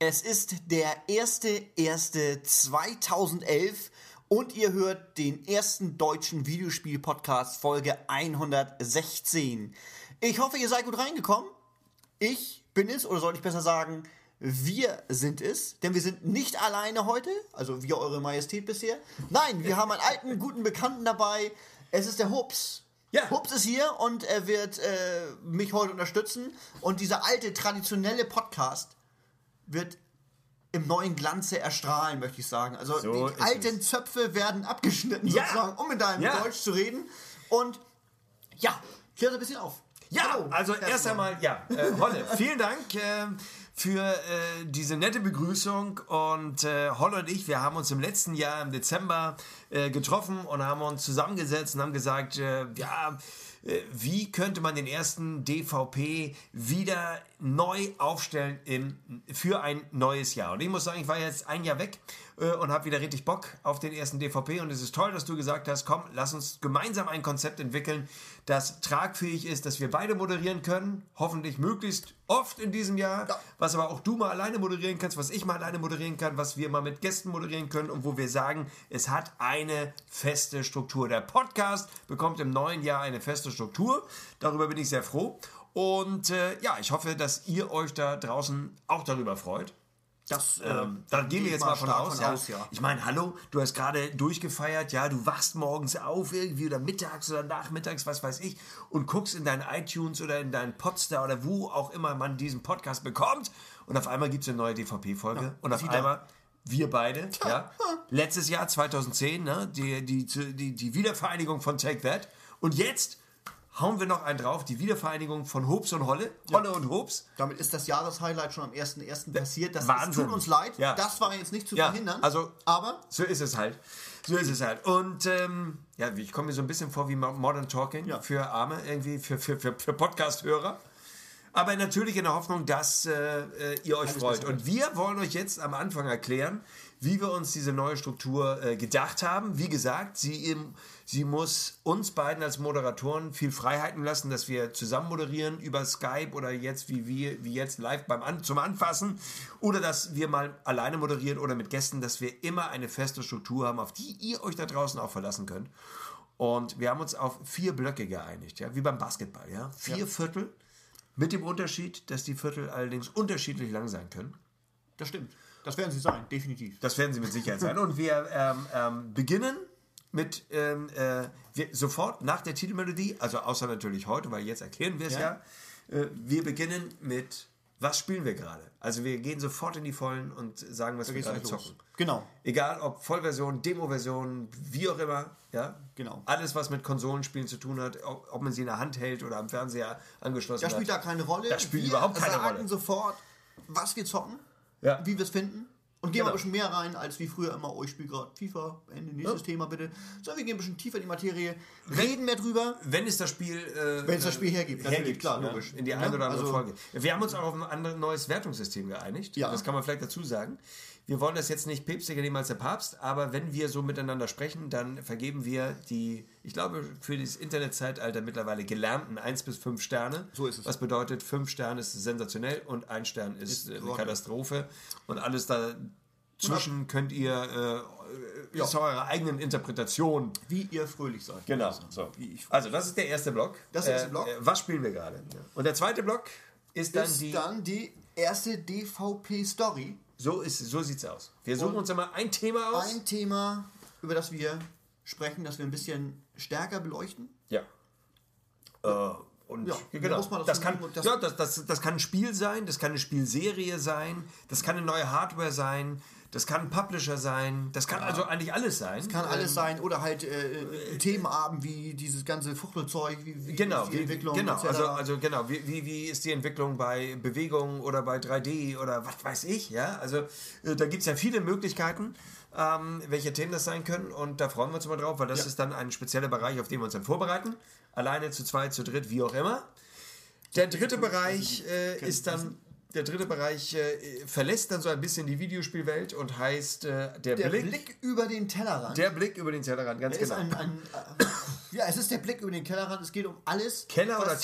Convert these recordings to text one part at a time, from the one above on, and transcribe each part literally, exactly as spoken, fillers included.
Es ist der erste erste zweitausendelf und ihr hört den ersten deutschen Videospiel-Podcast Folge hundertsechzehn. Ich hoffe, ihr seid gut reingekommen. Ich bin es, oder sollte ich besser sagen, wir sind es, denn wir sind nicht alleine heute, also wir, Eure Majestät bisher. Nein, wir haben einen alten, guten Bekannten dabei. Es ist der Hups. Ja. Hups ist hier und er wird äh, mich heute unterstützen. Und dieser alte, traditionelle Podcast wird im neuen Glanze erstrahlen, möchte ich sagen. Also So die ist alten es. Zöpfe werden abgeschnitten, Ja. sozusagen, um mit deinem Ja. Deutsch zu reden. Und ja, klär das ein bisschen auf. Ja, Hallo. also erst einmal, ja, äh, Holle, vielen Dank äh, für äh, diese nette Begrüßung und äh, Holle und ich, wir haben uns im letzten Jahr im Dezember äh, getroffen und haben uns zusammengesetzt und haben gesagt, äh, ja, äh, wie könnte man den ersten D V P wieder neu aufstellen im, für ein neues Jahr. Und ich muss sagen, ich war jetzt ein Jahr weg äh, und habe wieder richtig Bock auf den ersten D V P und es ist toll, dass du gesagt hast, komm, lass uns gemeinsam ein Konzept entwickeln, das tragfähig ist, dass wir beide moderieren können, hoffentlich möglichst oft in diesem Jahr, Ja. was aber auch du mal alleine moderieren kannst, was ich mal alleine moderieren kann, was wir mal mit Gästen moderieren können und wo wir sagen, es hat eine feste Struktur. Der Podcast bekommt im neuen Jahr eine feste Struktur, darüber bin ich sehr froh und äh, ja, ich hoffe, dass ihr euch da draußen auch darüber freut. Das, äh, Ähm, da gehen wir jetzt mal von stark aus, von ja. aus, ja. Ich meine, hallo, du hast gerade durchgefeiert, ja, du wachst morgens auf irgendwie oder mittags oder nachmittags, was weiß ich, und guckst in deinen iTunes oder in deinen Podstar oder wo auch immer man diesen Podcast bekommt und auf einmal gibt es eine neue D V P-Folge Ja, und auf wieder. einmal wir beide, ja, letztes Jahr zweitausendzehn, ne, die, die, die, die Wiedervereinigung von Take That und jetzt hauen wir noch einen drauf, die Wiedervereinigung von Hobbs und Holle, Holle und Hobbs. Damit ist das Jahreshighlight schon am ersten ersten passiert. Das Wahnsinn. es tut uns leid. Ja. Das war jetzt nicht zu Ja, verhindern. also- aber So ist es halt. So ist es halt. Und ähm, ja, ich komme mir so ein bisschen vor wie Modern Talking Ja. für Arme, irgendwie für, für, für, für Podcast-Hörer. Aber natürlich in der Hoffnung, dass äh, äh, ihr euch Alles freut. besser Und wir wollen euch jetzt am Anfang erklären, wie wir uns diese neue Struktur äh, gedacht haben. Wie gesagt, sie, im, sie muss uns beiden als Moderatoren viel Freiheiten lassen, dass wir zusammen moderieren über Skype oder jetzt wie, wir, wie jetzt live beim An zum Anfassen oder dass wir mal alleine moderieren oder mit Gästen, dass wir immer eine feste Struktur haben, auf die ihr euch da draußen auch verlassen könnt. Und wir haben uns auf vier Blöcke geeinigt, ja, wie beim Basketball. Ja? Vier Ja. Viertel, mit dem Unterschied, dass die Viertel allerdings unterschiedlich lang sein können. das stimmt. Das werden sie sein, definitiv. Das werden sie mit Sicherheit sein. Und wir ähm, ähm, beginnen mit ähm, äh, wir, sofort nach der Titelmelodie, also außer natürlich heute, weil jetzt erklären wir es ja. Ja. Äh, wir beginnen mit, was spielen wir gerade? Also wir gehen sofort in die Vollen und sagen, was wir geht's gerade gleich los. zocken. Genau. Egal ob Vollversion, Demo-Version, wie auch immer. Ja? Genau. Alles, was mit Konsolenspielen zu tun hat, ob, ob man sie in der Hand hält oder am Fernseher angeschlossen Das hat. spielt da keine Rolle. Das spielt wir überhaupt keine sagen Rolle. sofort, was wir zocken, Ja. wie wir es finden. Und gehen Genau. wir ein bisschen mehr rein, als wie früher immer, oh, ich spiele gerade FIFA, Ende, nächstes Ja. Thema bitte. So, wir gehen ein bisschen tiefer in die Materie, reden mehr drüber. Wenn es das Spiel äh, Wenn es das Spiel hergibt, natürlich, hergibt, klar, ja, logisch. in die Ja, eine oder andere also- Folge. Wir haben uns auch auf ein anderes neues Wertungssystem geeinigt. Ja. Das kann man vielleicht dazu sagen. Wir wollen das jetzt nicht päpstlicher nehmen als der Papst, aber wenn wir so miteinander sprechen, dann vergeben wir die, ich glaube, für das Internetzeitalter mittlerweile gelernten eins bis fünf Sterne. So ist es. Was bedeutet, fünf Sterne ist sensationell und ein Stern ist, Ist äh, eine Grotte. Katastrophe. Und alles dazwischen könnt ihr äh, Ja. zu eurer eigenen Interpretation. Wie ihr fröhlich seid. Genau. So. Wie ich Also das ist der erste Block. Das ist der erste Äh, Block. äh, was spielen wir gerade? Und der zweite Block ist dann ist die. dann die erste D V P-Story. So ist, so sieht's aus. Wir suchen Und uns immer ein Thema aus. Ein Thema, über das wir sprechen, das wir ein bisschen stärker beleuchten. Ja. Äh, und Ja, ja, genau. muss man das das, so kann, nehmen und das- ja, das, das, das kann ein Spiel sein, das kann eine Spielserie sein, das kann eine neue Hardware sein, das kann ein Publisher sein, das kann also eigentlich alles sein. Kann alles Ähm, sein. Oder halt äh, Themenabend wie dieses ganze Fuchtelzeug, wie, wie Genau, ist die wie, Entwicklung. genau, et cetera. also, also genau, wie, wie, wie ist die Entwicklung bei Bewegung oder bei drei D oder was weiß ich, ja, also äh, da gibt es ja viele Möglichkeiten, ähm, welche Themen das sein können und da freuen wir uns immer drauf, weil das Ja. ist dann ein spezieller Bereich, auf den wir uns dann vorbereiten, alleine, zu zweit, zu dritt, wie auch immer. Der dritte Bereich äh, ist dann, der dritte Bereich äh, verlässt dann so ein bisschen die Videospielwelt und heißt äh, der, der Blick, Blick, über den Tellerrand. der Blick über den Tellerrand, ganz ist genau. ein, ein, äh, ja, es ist der Blick über den Tellerrand. Es geht um alles. Keller oder was- Teller?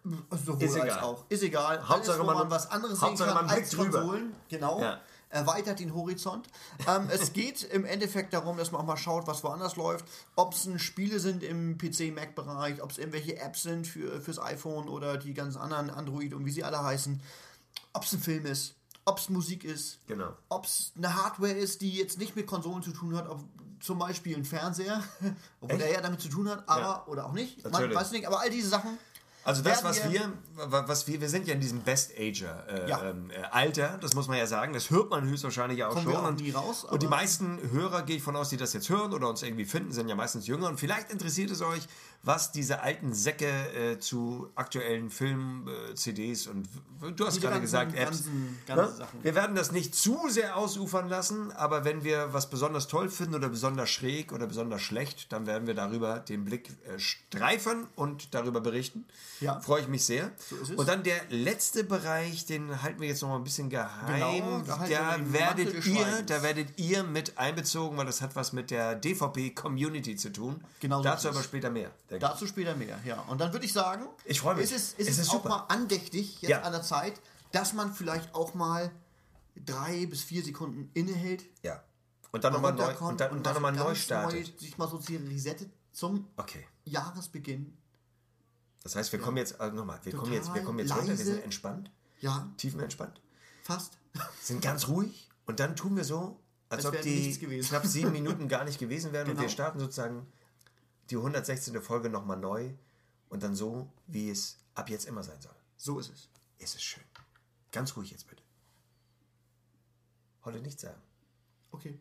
Sowohl Ist als egal. auch. Ist egal. Hauptsache, Alles, wo man- man was anderes sehen Hauptsache, kann man blickt als drüber. Konsolen. Genau. Ja. Erweitert den Horizont. ähm, es geht im Endeffekt darum, dass man auch mal schaut, was woanders läuft. Ob es Spiele sind im P C-Mac-Bereich, ob es irgendwelche Apps sind für, fürs iPhone oder die ganzen anderen Android und wie sie alle heißen. Ob es ein Film ist, ob es Musik ist, Genau. ob es eine Hardware ist, die jetzt nicht mit Konsolen zu tun hat, ob zum Beispiel ein Fernseher, obwohl Echt? der ja damit zu tun hat, aber Ja. oder auch nicht. Man Natürlich. weiß nicht, aber all diese Sachen. Also das, werden was wir, was wir, wir sind ja in diesem Best-Ager äh, Ja. ähm, äh, Alter, das muss man ja sagen, das hört man höchstwahrscheinlich ja auch Kommen schon. wir auch und, nie raus, und die aber- meisten Hörer, gehe ich von aus, die das jetzt hören oder uns irgendwie finden, sind ja meistens jünger. Und vielleicht interessiert es euch, was diese alten Säcke äh, zu aktuellen Filmen, äh, C Ds und du hast Diese gerade ganzen- gesagt, Apps. ganzen- ganzen Ne? Sachen. Wir werden das nicht zu sehr ausufern lassen, aber wenn wir was besonders toll finden oder besonders schräg oder besonders schlecht, dann werden wir darüber den Blick äh, streifen und darüber berichten. Ja. Freue ich mich sehr. ist es. Und dann der letzte Bereich, den halten wir jetzt noch mal ein bisschen geheim. Genau, da halten wir da den werdet Mantel des ihr, Schweigens. da werdet ihr mit einbezogen, weil das hat was mit der D V P-Community zu tun. Genau so Dazu ist es. aber später mehr. denke ich. Dazu später mehr, ja. Und dann würde ich sagen, Ich freu mich. Ist es, ist Es es, ist auch super. mal andächtig jetzt Ja. an der Zeit, dass man vielleicht auch mal drei bis vier Sekunden innehält, Ja. Und dann nochmal neu, runterkommt und dann, und dann mal nochmal so neu ganz startet. Neu, sich mal so resettet zum Okay. Jahresbeginn. Das heißt, wir kommen jetzt, also nochmal, wir kommen jetzt, wir Total kommen jetzt runter, wir leise. sind entspannt, Ja, tiefenentspannt, fast. sind ganz ruhig und dann tun wir so, als, Als ob wäre die nichts gewesen. knapp sieben Minuten gar nicht gewesen wären und Genau. wir starten sozusagen die hundertsechzehnte Folge nochmal neu und dann so, wie es ab jetzt immer sein soll. So ist es. Es ist schön. Ganz ruhig jetzt bitte. Heute nichts sagen. Okay.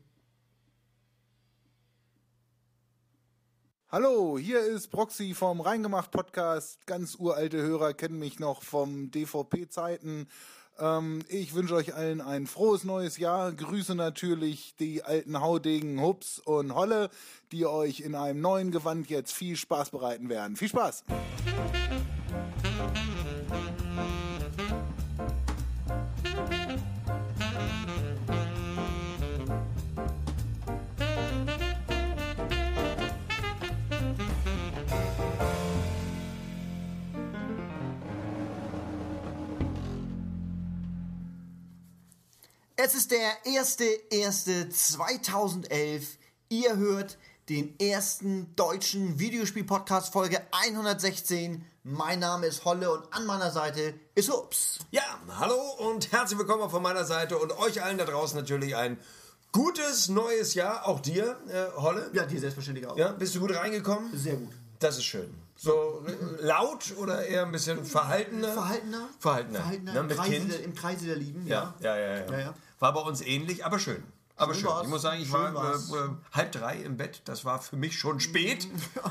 Hallo, hier ist Proxy vom Reingemacht Podcast. Ganz uralte Hörer kennen mich noch vom D V P-Zeiten. Ähm, ich wünsche euch allen ein frohes neues Jahr. Grüße natürlich die alten Haudegen Hups und Holle, die euch in einem neuen Gewand jetzt viel Spaß bereiten werden. Viel Spaß! Es ist der erste erste zweitausendelf. Ihr hört den ersten deutschen Videospiel-Podcast Folge hundertsechzehn. Mein Name ist Holle und an meiner Seite ist Ups. Ja, hallo und herzlich willkommen auch von meiner Seite und euch allen da draußen natürlich ein gutes neues Jahr. Auch dir, äh, Holle. Ja, dir selbstverständlich auch. Ja, bist du gut reingekommen? Sehr gut. Das ist schön. So äh, laut oder eher ein bisschen verhaltener? Verhaltener? Verhaltener. Verhaltener Ne, im, mit Kreise Kind. der, im Kreise der Lieben, Ja, ja. ja, ja, ja. Ja, ja. War bei uns ähnlich, aber schön. Aber Schön schön. war's. Ich muss sagen, ich Schön war war's. äh, äh, halb drei im Bett. Das war für mich schon spät.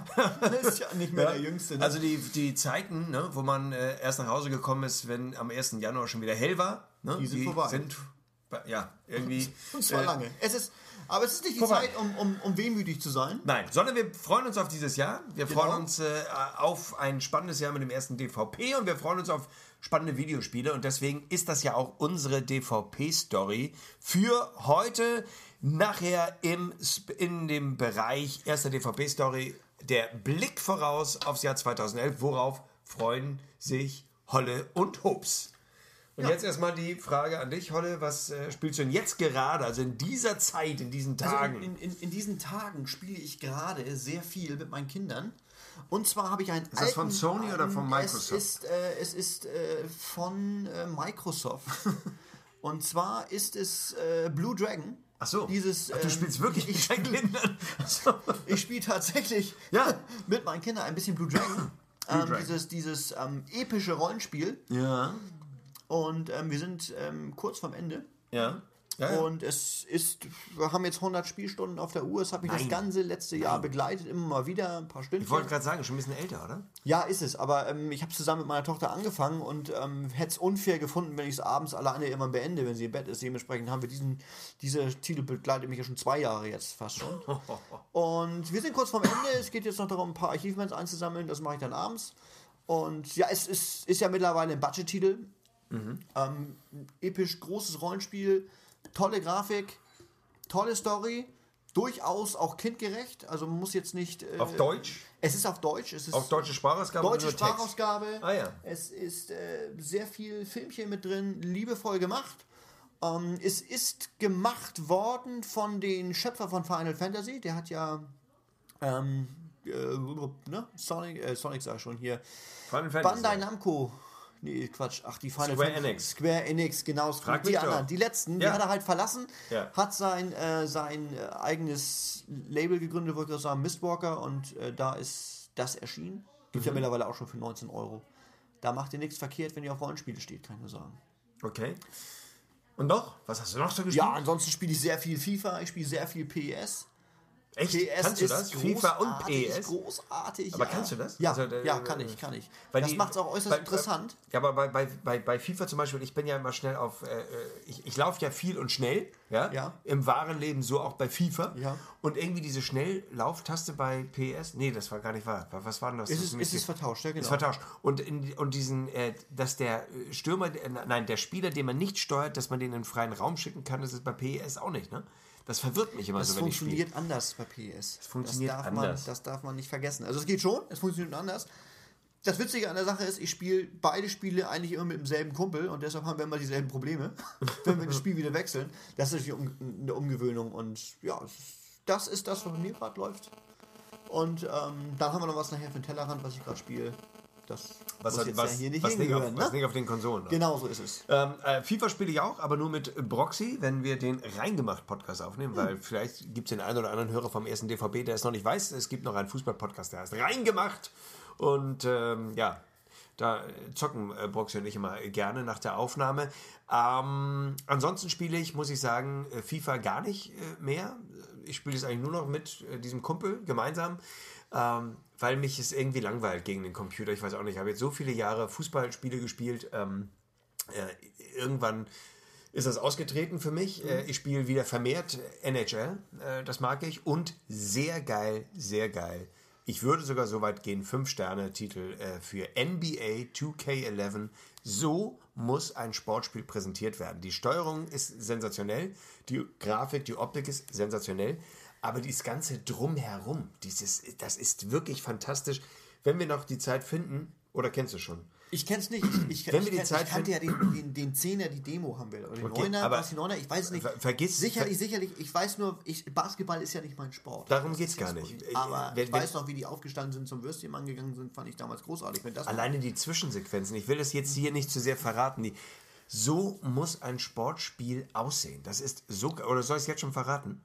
Das ist ja nicht mehr der Jüngste. Ne? Also die, die Zeiten, ne, wo man äh, erst nach Hause gekommen ist, wenn am ersten Januar schon wieder hell war, ne, Die sind vorbei. Sind, ja, irgendwie. Und zwar äh, lange. Es ist, aber es ist nicht die vorbei. Zeit, um, um, um wehmütig zu sein. Nein, sondern wir freuen uns auf dieses Jahr. Wir Genau. freuen uns äh, auf ein spannendes Jahr mit dem ersten D V P und wir freuen uns auf spannende Videospiele und deswegen ist das ja auch unsere D V P-Story für heute. Nachher im, Sp- in dem Bereich erster D V P-Story der Blick voraus aufs Jahr zweitausendelf. Worauf freuen sich Holle und Hops? Und Ja. jetzt erstmal die Frage an dich, Holle. Was äh, spielst du denn jetzt gerade, also in dieser Zeit, in diesen Tagen? Also in, in, in diesen Tagen spiele ich gerade sehr viel mit meinen Kindern. Und zwar habe ich einen Ist das von Sony oder von Microsoft? Es ist, äh, es ist äh, von äh, Microsoft. Und zwar ist es äh, Blue Dragon. Ach so. Dieses, Ach, du ähm, spielst wirklich ich, mit deinen Kindern? Ach so. ich spiele tatsächlich Ja. mit meinen Kindern ein bisschen Blue Dragon. ähm, Dragon. Dieses, dieses ähm, epische Rollenspiel. Ja. Und ähm, wir sind ähm, kurz vorm Ende. Ja. Ja, ja. Und es ist, wir haben jetzt hundert Spielstunden auf der Uhr. Es hat mich Nein. das ganze letzte Jahr begleitet, immer mal wieder, ein paar Stündchen. Ich wollte gerade sagen, schon ein bisschen älter, oder? Ja, ist es. Aber ähm, ich habe zusammen mit meiner Tochter angefangen und ähm, hätte es unfair gefunden, wenn ich es abends alleine immer beende, wenn sie im Bett ist. Dementsprechend haben wir diesen, diese Titel begleitet mich ja schon zwei Jahre jetzt fast schon. Und wir sind kurz vorm Ende. Es geht jetzt noch darum, ein paar Achievements einzusammeln. Das mache ich dann abends. Und ja, es ist, ist ja mittlerweile ein Budget-Titel. Mhm. Ähm, episch großes Rollenspiel, tolle Grafik, tolle Story, durchaus auch kindgerecht. Also man muss jetzt nicht... Äh, Auf Deutsch? Es ist auf Deutsch. Es ist Auf deutsche Sprachausgabe? Deutsche oder nur Text? Sprachausgabe. Ah, ja. Es ist äh, sehr viel Filmchen mit drin, liebevoll gemacht. Ähm, es ist gemacht worden von den Schöpfer von Final Fantasy. Der hat ja ähm, äh, ne? Sonic, äh, Sonic sag ich schon hier. Final Fantasy. Bandai Namco. Nee, Quatsch. Ach, die Final Square Fantasy. Enix. Square Enix, genau. Frag die mich anderen. doch. Die letzten, Ja. die hat er halt verlassen. Ja. Hat sein, äh, sein äh, eigenes Label gegründet, wollte ich gerade sagen, Mistwalker. Und äh, da ist das erschienen. Gibt ja mittlerweile auch schon für neunzehn Euro. Da macht ihr nichts verkehrt, wenn ihr auf Rollenspiele steht, kann ich nur sagen. Okay. Und noch? Was hast du noch so gespielt? Ja, ansonsten spiele ich sehr viel FIFA, ich spiele sehr viel P S. Echt? P S Kannst du ist das? FIFA und großartig, P S? Großartig. Aber ja. kannst du das? Ja, Also, äh, ja kann ich, kann ich. Weil Das die- macht es auch äußerst bei- interessant. Ja, aber bei, bei, bei, bei FIFA zum Beispiel, ich bin ja immer schnell auf, äh, ich, ich laufe ja viel und schnell, ja? Ja. Im wahren Leben, so auch bei FIFA. Ja. Und irgendwie diese Schnelllauftaste bei P S, nee, das war gar nicht wahr. Was war denn das? Es Das ist, für es mich- ist vertauscht, ja genau. Ist vertauscht. Und, in, und diesen, äh, dass der Stürmer, äh, nein, der Spieler, den man nicht steuert, dass man den in den freien Raum schicken kann, das ist bei P S auch nicht, ne? Das verwirrt mich immer Das so, wenn ich spiele. funktioniert anders bei P S. Das funktioniert darf anders. Man, das darf man nicht vergessen. Also es geht schon, es funktioniert anders. Das Witzige an der Sache ist, ich spiele beide Spiele eigentlich immer mit demselben Kumpel und deshalb haben wir immer dieselben Probleme, wenn wir das Spiel wieder wechseln. Das ist natürlich um, eine Umgewöhnung und ja, es ist- das ist das, was bei mir gerade läuft. Und ähm, dann haben wir noch was nachher für den Tellerrand, was ich gerade spiele. Das Was, muss hat, jetzt was, ja hier nicht was, nicht hingehören, auf, was ne? nicht auf den Konsolen. Ne? Genau so ist es. Ähm, äh, FIFA spiele ich auch, aber nur mit Broxy, wenn wir den Reingemacht-Podcast aufnehmen, weil vielleicht gibt es den einen oder anderen Hörer vom ersten D V B, der es noch nicht weiß. Es gibt noch einen Fußball-Podcast, der heißt Reingemacht. Und ähm, ja, da zocken äh, Broxy und ich immer gerne nach der Aufnahme. Ähm, ansonsten spiele ich, muss ich sagen, äh, FIFA gar nicht äh, mehr. Ich spiele es eigentlich nur noch mit äh, diesem Kumpel gemeinsam. Ähm, weil mich es irgendwie langweilt gegen den Computer. Ich weiß auch nicht, ich habe jetzt so viele Jahre Fußballspiele gespielt. Ähm, äh, irgendwann ist das ausgetreten für mich. Äh, ich spiele wieder vermehrt N H L. Äh, das mag ich. Und sehr geil, sehr geil. Ich würde sogar so weit gehen, fünf Sterne Titel äh, für N B A two K eleven. So muss ein Sportspiel präsentiert werden. Die Steuerung ist sensationell. Die Grafik, die Optik ist sensationell. Aber dieses ganze Drumherum, dieses, das ist wirklich fantastisch. Wenn wir noch die Zeit finden, oder kennst du schon? Ich kenn's nicht. Ich, ich, Wenn wir ich, die Zeit ich kannte ja den, den, den Zehner, die Demo haben wir. Oder den Okay, Neuner, aber was die Neuner, ich weiß es nicht. ver- vergiss- sicherlich, sicherlich. Ich weiß nur, ich, Basketball ist ja nicht mein Sport. Darum Das geht's ist gar jetzt nicht. so. Aber Wenn- ich wenn- weiß noch, wie die aufgestanden sind, zum Würstchen angegangen sind, fand ich damals großartig. Wenn das Alleine die Zwischensequenzen, ich will das jetzt hier nicht zu sehr verraten. Die, so muss ein Sportspiel aussehen. Das ist so, oder soll ich es jetzt schon verraten?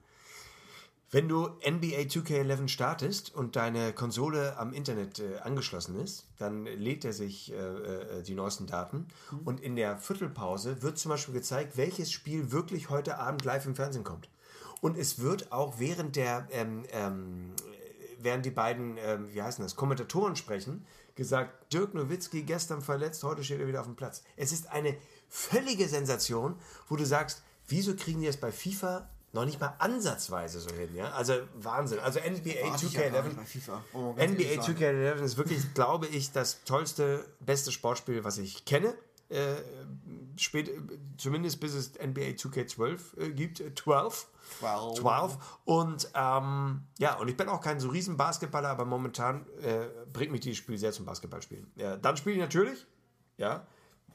Wenn du N B A two K eleven startest und deine Konsole am Internet äh, angeschlossen ist, dann lädt er sich äh, äh, die neuesten Daten und in der Viertelpause wird zum Beispiel gezeigt, welches Spiel wirklich heute Abend live im Fernsehen kommt. Und es wird auch während der ähm, ähm, während die beiden, ähm, wie heißen das, Kommentatoren sprechen, gesagt, Dirk Nowitzki gestern verletzt, heute steht er wieder auf dem Platz. Es ist eine völlige Sensation, wo du sagst, wieso kriegen die das bei FIFA noch nicht mal ansatzweise so hin, ja? Also Wahnsinn. Also N B A Warte two ich K ja gar eleven nicht bei FIFA. Oh, ganz N B ehrlich A sagen. two K eleven ist wirklich, glaube ich, das tollste, beste Sportspiel, was ich kenne. Äh, spät, zumindest bis es N B A two K twelve äh, gibt. Äh, zwölf. Wow. zwölf. Und ähm, ja, und ich bin auch kein so riesen Basketballer, aber momentan äh, bringt mich dieses Spiel sehr zum Basketballspielen. Ja, dann spiele ich natürlich, ja.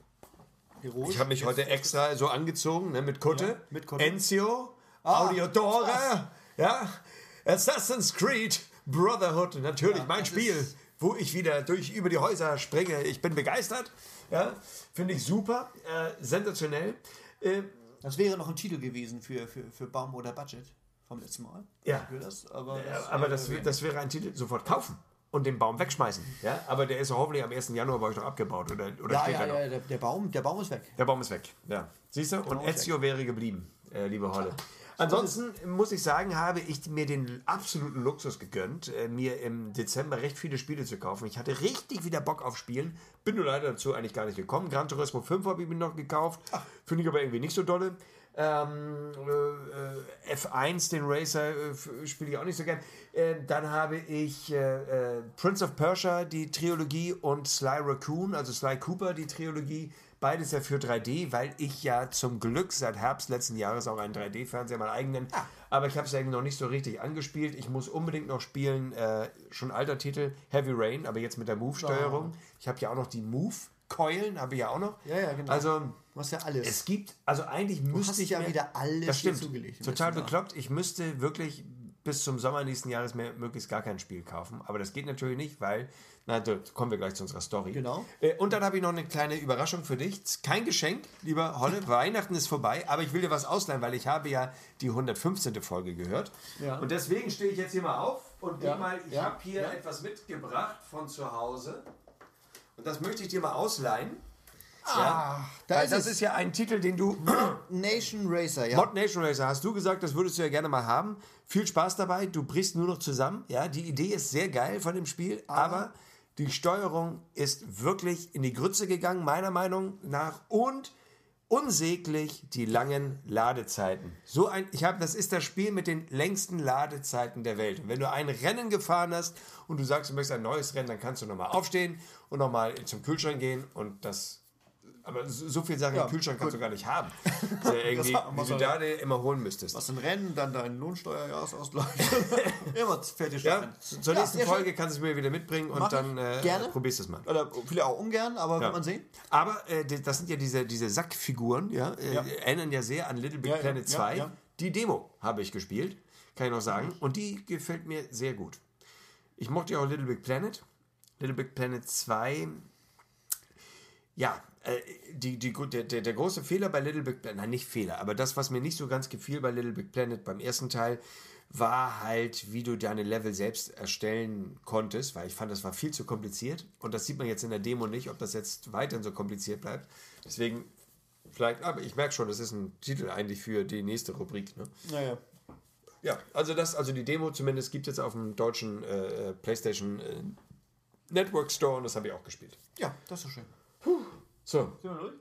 Heroisch. Ich habe mich heute extra so angezogen, ne, mit Kutte. Ja, mit Kutte. Enzio, Ah, Audiodore, krass. ja. Assassin's Creed, Brotherhood, natürlich Ja, mein das Spiel, ist- wo ich wieder durch über die Häuser springe. Ich bin begeistert, ja. Finde ich super, äh, sensationell. Äh, Das wäre noch ein Titel gewesen für, für, für Baum oder Budget vom letzten Mal. Ja. Für das, aber Ja, das, aber äh, das, wär- das wäre ein Titel, sofort kaufen und den Baum wegschmeißen. Ja? Aber der ist hoffentlich am ersten Januar bei euch noch abgebaut. Oder, oder ja, steht ja, er noch? ja, der, der, Baum, der Baum ist weg. Der Baum ist weg. Ja. Siehst du? Und Baum ist Ezio wäre geblieben, äh, liebe Holle. Ansonsten muss ich sagen, habe ich mir den absoluten Luxus gegönnt, äh, mir im Dezember recht viele Spiele zu kaufen. Ich hatte richtig wieder Bock auf Spielen, bin nur leider dazu eigentlich gar nicht gekommen. Gran Turismo fünf habe ich mir noch gekauft, finde ich aber irgendwie nicht so dolle. Ähm, äh, F eins, den Racer, äh, f- spiele ich auch nicht so gern. Äh, dann habe ich äh, äh, Prince of Persia, die Trilogie, und Sly Raccoon, also Sly Cooper, die Trilogie, Beides ja für drei D, weil ich ja zum Glück seit Herbst letzten Jahres auch einen drei D-Fernseher, meinen eigenen, ah. aber ich habe es ja noch nicht so richtig angespielt. Ich muss unbedingt noch spielen, äh, schon alter Titel, Heavy Rain, aber jetzt mit der Move-Steuerung. Oh. Ich habe ja auch noch die Move-Keulen, habe ich ja auch noch. Ja, ja, genau. Also, du hast ja alles. Es gibt, also eigentlich du müsste hast ich ja mir, wieder alles das stimmt, zugelegt. Total bekloppt. Ich müsste wirklich bis zum Sommer nächsten Jahres mehr, möglichst gar kein Spiel kaufen. Aber das geht natürlich nicht, weil, na, da kommen wir gleich zu unserer Story. Genau. Äh, und dann habe ich noch eine kleine Überraschung für dich. Kein Geschenk, lieber Holle. Weihnachten ist vorbei, aber ich will dir was ausleihen, weil ich habe ja die hundertfünfzehnte Folge gehört. Ja. Und deswegen stehe ich jetzt hier mal auf und ja. mal, ich ja. habe hier ja. etwas mitgebracht von zu Hause. Und das möchte ich dir mal ausleihen. Ah, ja, da ist das es. Ist ja ein Titel, den du... Mod Nation Racer, ja. Mod Nation Racer, hast du gesagt, das würdest du ja gerne mal haben. Viel Spaß dabei, du brichst nur noch zusammen. Ja, die Idee ist sehr geil von dem Spiel, aber, aber die Steuerung ist wirklich in die Grütze gegangen, meiner Meinung nach. Und unsäglich die langen Ladezeiten. So ein, ich habe, das ist das Spiel mit den längsten Ladezeiten der Welt. Und wenn du ein Rennen gefahren hast und du sagst, du möchtest ein neues Rennen, dann kannst du nochmal aufstehen und nochmal zum Kühlschrank gehen und das... Aber so viel Sachen ja, im Kühlschrank kannst gut. du gar nicht haben. Ja irgendwie, wie du da immer holen müsstest. Was ein Rennen, dann dein Lohnsteuerjahresausgleich. Immer fertig. Ja, zur ja, nächsten Folge schön. kannst du es mir wieder mitbringen und Mach dann äh, probierst du es mal. Oder vielleicht auch ungern, aber ja. wird man sehen. Aber äh, das sind ja diese, diese Sackfiguren, ja, äh, ja. erinnern ja sehr an Little Big ja, Planet ja, zwei. Ja, ja. Die Demo habe ich gespielt, kann ich noch sagen. Und die gefällt mir sehr gut. Ich mochte ja auch Little Big Planet. Little Big Planet zwei... Ja, äh, die, die, der, der, der große Fehler bei Little Big Planet, nein, nicht Fehler, aber das, was mir nicht so ganz gefiel bei Little Big Planet beim ersten Teil, war halt, wie du deine Level selbst erstellen konntest, weil ich fand, das war viel zu kompliziert und das sieht man jetzt in der Demo nicht, ob das jetzt weiterhin so kompliziert bleibt. Deswegen, vielleicht, aber ich merke schon, das ist ein Titel eigentlich für die nächste Rubrik. Ne? Naja. Ja, also das, also die Demo zumindest gibt es jetzt auf dem deutschen äh, PlayStation äh, Network Store und das habe ich auch gespielt. Ja, das ist so schön. Puh. So,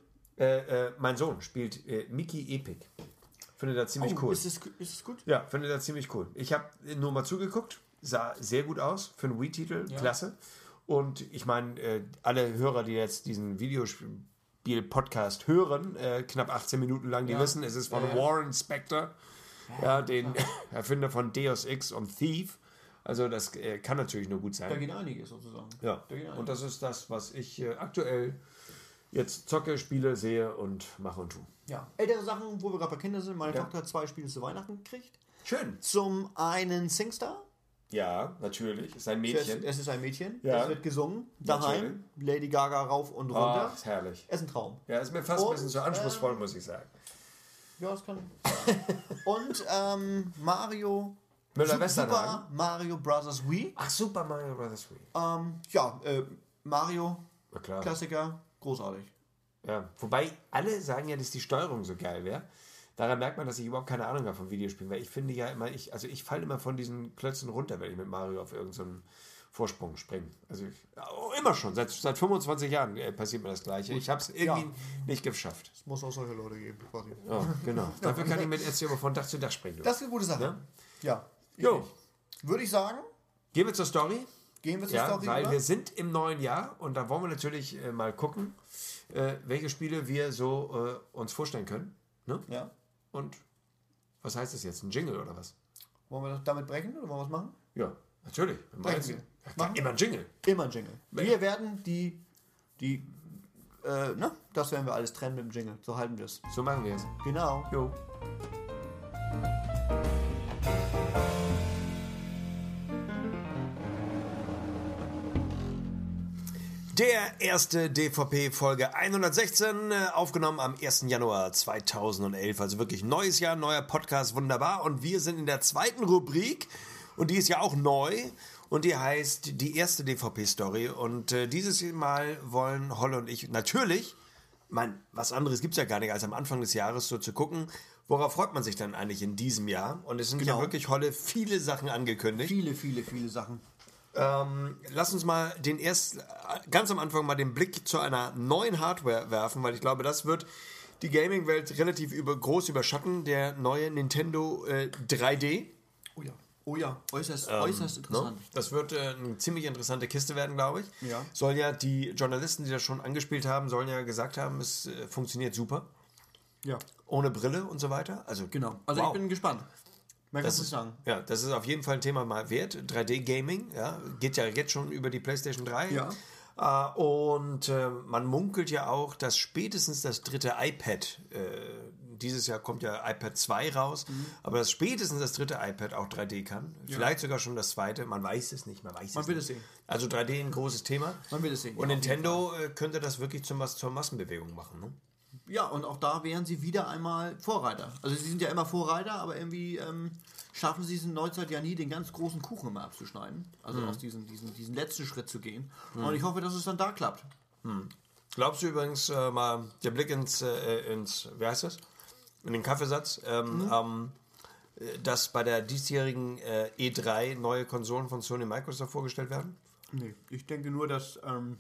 äh, äh, mein Sohn spielt äh, Mickey Epic. Findet er ziemlich oh, cool. Ist es, ist es gut? Ja, findet er ziemlich cool. Ich habe nur mal zugeguckt, sah sehr gut aus für einen Wii-Titel, ja. Klasse. Und ich meine, äh, alle Hörer, die jetzt diesen Videospiel-Podcast hören, äh, knapp achtzehn Minuten lang, die ja. wissen, es ist von ja. Warren Spector, ja, ja, den ja. Erfinder von Deus Ex und Thief. Also das äh, kann natürlich nur gut sein. Da geht einiges sozusagen. Ja, da und das ist das, was ich äh, aktuell jetzt zocke, spiele, sehe und mache und tue. Ja. Ältere Sachen, wo wir gerade bei Kindern sind. Meine ja. Tochter hat zwei Spiele zu Weihnachten gekriegt. Schön. Zum einen SingStar. Ja, natürlich. Ist ein Mädchen. Es ist ein Mädchen. Ja. Es wird gesungen. Daheim. Natürlich. Lady Gaga rauf und runter. Oh, ist herrlich. Es ist ein Traum. Ja, ist mir fast und, ein bisschen zu anspruchsvoll, äh, muss ich sagen. Ja, das kann. Und ähm, Mario... Müller-Westernhagen. Super Mario Bros. Wii. Ach, Super Mario Bros. Wii. Ähm, ja, äh, Mario, Na klar. Klassiker, großartig. Ja, wobei alle sagen ja, dass die Steuerung so geil wäre. Daran merkt man, dass ich überhaupt keine Ahnung habe von Videospielen, weil ich finde ja immer, ich, also ich falle immer von diesen Klötzen runter, wenn ich mit Mario auf irgendeinen Vorsprung springe. Also ich, oh, immer schon, seit, seit fünfundzwanzig Jahren äh, passiert mir das Gleiche. Ich habe es irgendwie ja. nicht geschafft. Es muss auch solche Leute geben, quasi. Ja, genau. Dafür kann ich mit jetzt immer von Dach zu Dach springen. Das ist eine gute Sache. Ja. ja. Jo. Würde ich sagen. Gehen wir zur Story. Gehen wir zur ja, Story. Weil über? wir sind im neuen Jahr und da wollen wir natürlich äh, mal gucken, äh, welche Spiele wir so äh, uns vorstellen können. Ne? Ja. Und was heißt das jetzt? Ein Jingle oder was? Wollen wir damit brechen oder wollen wir was machen? Ja, natürlich. Brechen wir. Ja, klar, immer ein Jingle. Immer ein Jingle. Wir werden die, die äh, ne? Das werden wir alles trennen mit dem Jingle. So halten wir es. So machen wir es. Genau. Jo. Der erste D V P-Folge hundertsechzehn, aufgenommen am ersten Januar zweitausendelf. Also wirklich neues Jahr, neuer Podcast, wunderbar. Und wir sind in der zweiten Rubrik und die ist ja auch neu und die heißt die erste D V P-Story. Und äh, dieses Mal wollen Holle und ich natürlich, mein, was anderes gibt es ja gar nicht, als am Anfang des Jahres so zu gucken, worauf freut man sich dann eigentlich in diesem Jahr. Und es sind genau. ja wirklich, Holle, viele Sachen angekündigt. Viele, viele, viele Sachen. Ähm, lass uns mal den erst ganz am Anfang mal den Blick zu einer neuen Hardware werfen, weil ich glaube, das wird die Gaming-Welt relativ über, groß überschatten. Der neue Nintendo äh, drei D. Oh ja. Oh ja, äußerst, Ähm, äußerst interessant. Ne? Das wird äh, eine ziemlich interessante Kiste werden, glaube ich. Ja. Soll ja, die Journalisten, die das schon angespielt haben, sollen ja gesagt haben, es äh, funktioniert super. Ja. Ohne Brille und so weiter. Also, Genau. Also wow. ich bin gespannt. Mehr Das kannst du ist, sagen. ja, das ist auf jeden Fall ein Thema mal wert. drei D-Gaming, ja, geht ja jetzt schon über die PlayStation drei. Ja. Äh, und äh, man munkelt ja auch, dass spätestens das dritte iPad, äh, dieses Jahr kommt ja iPad zwei raus, mhm. aber dass spätestens das dritte iPad auch drei D kann. Ja. Vielleicht sogar schon das zweite, man weiß es nicht, man weiß man es will nicht. es sehen. Also drei D ein großes Thema. Man will es sehen. Und ja, Nintendo äh, könnte das wirklich zum, zur Massenbewegung machen, ne? Ja, und auch da wären sie wieder einmal Vorreiter. Also sie sind ja immer Vorreiter, aber irgendwie ähm, schaffen sie es in Neuzeit ja nie, den ganz großen Kuchen immer abzuschneiden. Also Mhm. aus diesem, diesen, diesen letzten Schritt zu gehen. Mhm. Und ich hoffe, dass es dann da klappt. Mhm. Glaubst du übrigens äh, mal, der Blick ins, äh, ins, wie heißt das? In den Kaffeesatz, ähm, Mhm. ähm, dass bei der diesjährigen äh, E drei neue Konsolen von Sony und Microsoft vorgestellt werden? Nee, ich denke nur, dass, ähm,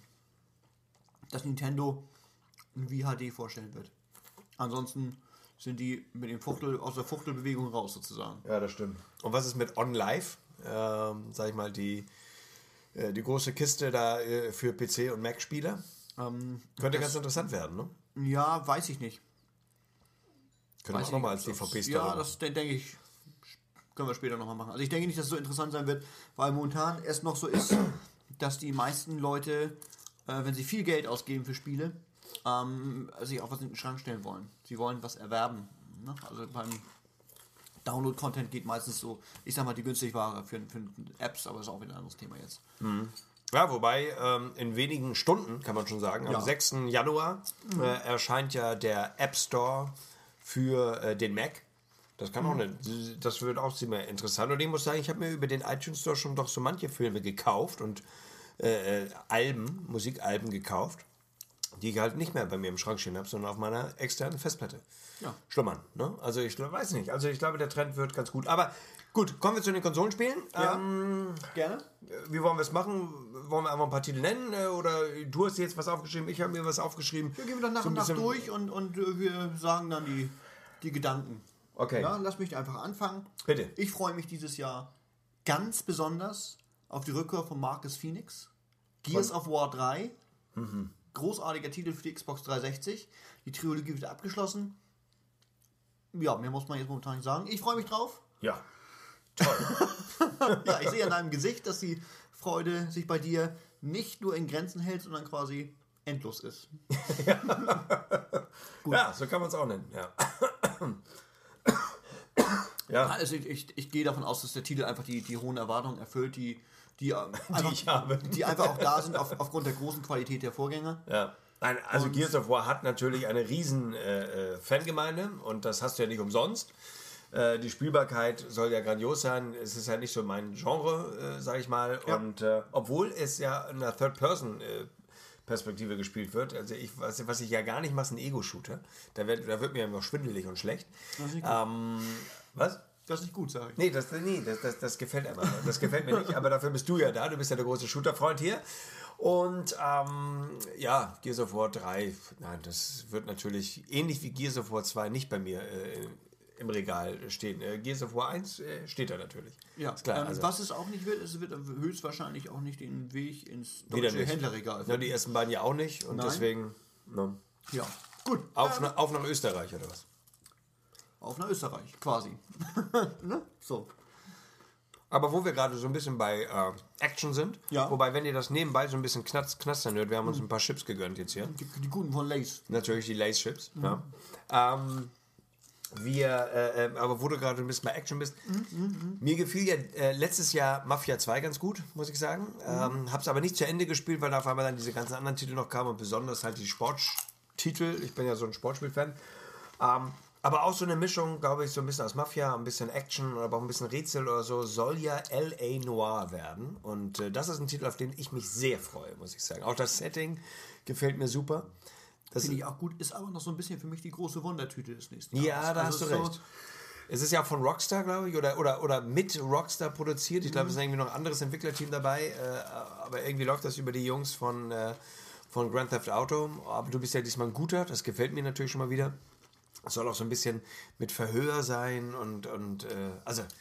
dass Nintendo ein V H D vorstellen wird. Ansonsten sind die mit dem Fuchtel, aus der Fuchtelbewegung raus sozusagen. Ja, das stimmt. Und was ist mit OnLive? Ähm, sag ich mal, die, äh, die große Kiste da äh, für P C- und Mac-Spieler? Ähm, Könnte das, ganz interessant werden, ne? Ja, weiß ich nicht. Können wir auch nochmal als D V P-Store Ja, das de- denke ich, können wir später nochmal machen. Also ich denke nicht, dass es so interessant sein wird, weil momentan es noch so ist, dass die meisten Leute, äh, wenn sie viel Geld ausgeben für Spiele, ähm, sich auch was in den Schrank stellen wollen. Sie wollen was erwerben. Ne? Also beim Download-Content geht meistens so, ich sag mal, die günstige Ware für, für Apps, aber das ist auch wieder ein anderes Thema jetzt. Mhm. Ja, wobei ähm, in wenigen Stunden, kann man schon sagen, am Ja. sechsten Januar Mhm. äh, erscheint ja der App Store für äh, den Mac. Das kann auch Mhm. eine, das wird auch ziemlich interessant. Und ich muss sagen, ich habe mir über den iTunes Store schon doch so manche Filme gekauft und äh, äh, Alben, Musikalben gekauft, die ich halt nicht mehr bei mir im Schrank stehen habe, sondern auf meiner externen Festplatte Ja. schlummern. Ne? Also ich glaub- weiß nicht. Also ich glaube, der Trend wird ganz gut. Aber gut, kommen wir zu den Konsolenspielen. Ja. Ähm, Gerne? wie wollen wir es machen? Wollen wir einfach ein paar Titel nennen? äh, Oder du hast jetzt was aufgeschrieben, ich habe mir was aufgeschrieben. Wir gehen dann nach So ein und nach bisschen- durch und, und äh, wir sagen dann die, die Gedanken. Okay. Ja, lass mich einfach anfangen. Bitte. Ich freue mich dieses Jahr ganz besonders auf die Rückkehr von Marcus Phoenix. Gears of War drei. Mhm. Großartiger Titel für die Xbox dreihundertsechzig. Die Trilogie wird abgeschlossen. Ja, mehr muss man jetzt momentan nicht sagen. Ich freue mich drauf. Ja. Ja, ich sehe an deinem Gesicht, dass die Freude sich bei dir nicht nur in Grenzen hält, sondern quasi endlos ist. Ja, so kann man es auch nennen. Ja. ja. Also ich, ich, ich gehe davon aus, dass der Titel einfach die, die hohen Erwartungen erfüllt, die, die, einfach, ich habe. die einfach auch da sind auf, aufgrund der großen Qualität der Vorgänger. Ja. Nein, also Und- Gears of War hat natürlich eine riesen äh, äh, Fangemeinde und das hast du ja nicht umsonst. Äh, die Spielbarkeit soll ja grandios sein. Es ist halt nicht so mein Genre, äh, sag ich mal. Ja. Und äh, obwohl es ja in einer Third-Person-Perspektive gespielt wird, also ich, was, was ich ja gar nicht mache, ist ein Ego-Shooter. Da wird, da wird mir immer schwindelig und schlecht. Das ist nicht gut, Ähm, was? das ist nicht gut sage ich. Nee, das, nee das, das, das gefällt einem. Das gefällt mir nicht, aber dafür bist du ja da. Du bist ja der große Shooter-Freund hier. Und ähm, ja, Gears of War drei, nein, das wird natürlich ähnlich wie Gears of War zwei nicht bei mir äh, im Regal stehen. Äh, Gears of War eins äh, steht da natürlich. Ja, ist klar. ähm, Also, was es auch nicht wird, es wird höchstwahrscheinlich auch nicht den Weg ins wieder deutsche nicht. Händlerregal Ja, finden. die ersten beiden ja auch nicht und Nein. deswegen ne. Ja, gut. auf, Ähm, na, auf nach Österreich oder was? auf nach Österreich, quasi. Ne? So. Aber wo wir gerade so ein bisschen bei äh, Action sind, Ja. wobei, wenn ihr das nebenbei so ein bisschen knatz, knastern hört, wir haben uns ein paar Chips gegönnt jetzt hier. Die, die guten von Lace. Natürlich die Lace Chips. Ja. Ähm, wir, äh, äh, aber wo du gerade ein bisschen bei Action bist, mir gefiel ja äh, letztes Jahr Mafia zwei ganz gut, muss ich sagen. Ähm, hab's aber nicht zu Ende gespielt, weil da auf einmal dann diese ganzen anderen Titel noch kamen und besonders halt die Sporttitel. Ich bin ja so ein Sportspielfan. Ähm, aber auch so eine Mischung, glaube ich, so ein bisschen aus Mafia, ein bisschen Action, aber auch ein bisschen Rätsel oder so, soll ja L A Noir werden. Und äh, das ist ein Titel, auf den ich mich sehr freue, muss ich sagen. Auch das Setting gefällt mir super. Das Finde ich auch gut, ist aber noch so ein bisschen für mich die große Wundertüte des nächsten Jahres. Ja, da hast du Also so- recht. Es ist ja von Rockstar, glaube ich, oder, oder, oder mit Rockstar produziert. Ich glaube, Mhm. es ist irgendwie noch ein anderes Entwicklerteam dabei, äh, aber irgendwie läuft das über die Jungs von, äh, von Grand Theft Auto. Aber du bist ja diesmal ein guter, das gefällt mir natürlich schon mal wieder. Es soll auch so ein bisschen mit Verhör sein und, und äh, also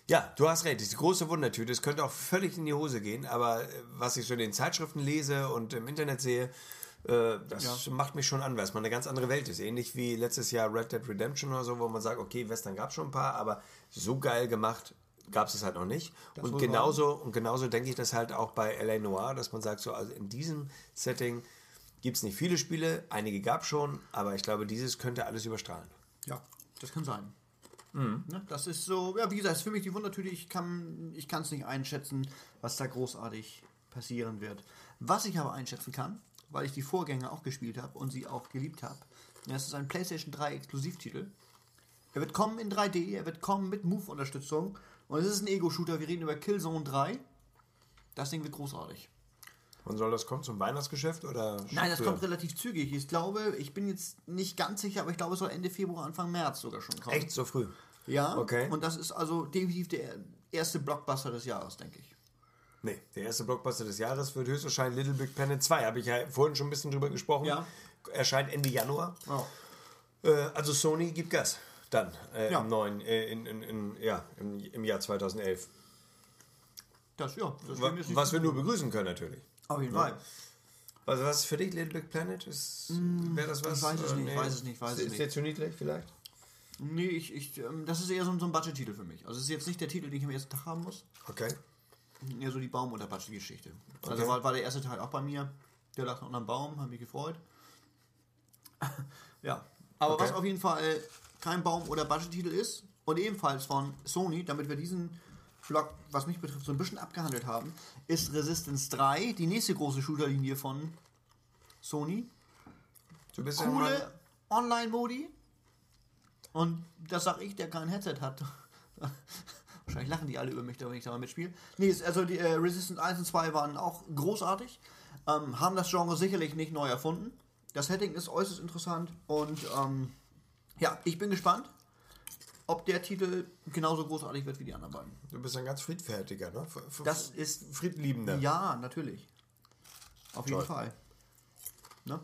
Ja, du hast recht, das ist die große Wundertüte. Es könnte auch völlig in die Hose gehen, aber äh, was ich so in den Zeitschriften lese und im Internet sehe, äh, das ja. macht mich schon an, weil es mal eine ganz andere Welt ist. Ähnlich wie letztes Jahr Red Dead Redemption oder so, wo man sagt, okay, Western gab es schon ein paar, aber so geil gemacht gab es es halt noch nicht. Und genauso, und genauso denke ich das halt auch bei L A Noire, dass man sagt, so also in diesem Setting gibt es nicht viele Spiele, einige gab es schon, aber ich glaube, dieses könnte alles überstrahlen. Ja, das kann sein. Mhm. Das ist so, ja, wie gesagt, ist für mich die Wundertüte. Ich kann ich kann es nicht einschätzen, was da großartig passieren wird. Was ich aber einschätzen kann, weil ich die Vorgänger auch gespielt habe und sie auch geliebt habe, das ist ein PlayStation drei Exklusivtitel. Er wird kommen in drei D, er wird kommen mit Move-Unterstützung und es ist ein Ego-Shooter. Wir reden über Killzone drei. Das Ding wird großartig. Wann soll das kommen? Zum Weihnachtsgeschäft oder? Nein, das früher? Kommt relativ zügig. Ich glaube, ich bin jetzt nicht ganz sicher, aber ich glaube, es soll Ende Februar, Anfang März sogar schon kommen. Echt so früh? Ja, okay. Und das ist also definitiv der erste Blockbuster des Jahres, denke ich. Nee, der erste Blockbuster des Jahres wird höchstwahrscheinlich Little Big Planet zwei. Habe ich ja vorhin schon ein bisschen drüber gesprochen. Ja. Erscheint Ende Januar. Oh. Äh, also Sony gibt Gas. Dann äh, ja. im neuen, äh, in, in, in, ja, im, im Jahr zweitausendelf. Das, ja. Das was was wir nur begrüßen können, natürlich. Auf jeden Fall. Also was ist für dich Little Big Planet? Mm, Wäre das was? Ich weiß es nicht, nee. weiß es nicht, weiß ist, es ist nicht. der zu niedrig vielleicht? Nee, ich, ich, ähm, das ist eher so, so ein Budget-Titel für mich. Also es ist jetzt nicht der Titel, den ich am ersten Tag haben muss. Okay. Eher so die Baum- oder Budget-Geschichte. Okay. Also war, war der erste Teil auch bei mir. Der lag unter dem Baum, hat mich gefreut. Ja, aber okay. Was auf jeden Fall kein Baum- oder Budget-Titel ist und ebenfalls von Sony, damit wir diesen Vlog, was mich betrifft, so ein bisschen abgehandelt haben, ist Resistance drei, die nächste große Shooter-Linie von Sony. Du bist Coole Online-Modi. Und das sag ich, der kein Headset hat. Wahrscheinlich lachen die alle über mich, wenn ich da mal mitspiele. Nee, also die äh, Resistance eins und zwei waren auch großartig. Ähm, haben das Genre sicherlich nicht neu erfunden. Das Setting ist äußerst interessant. Und ähm, ja, ich bin gespannt, ob der Titel genauso großartig wird wie die anderen beiden. Du bist ein ganz friedfertiger, ne? F- f- das ist Friedliebender. Ja, natürlich. Auf jeden Toll. Fall. Ne?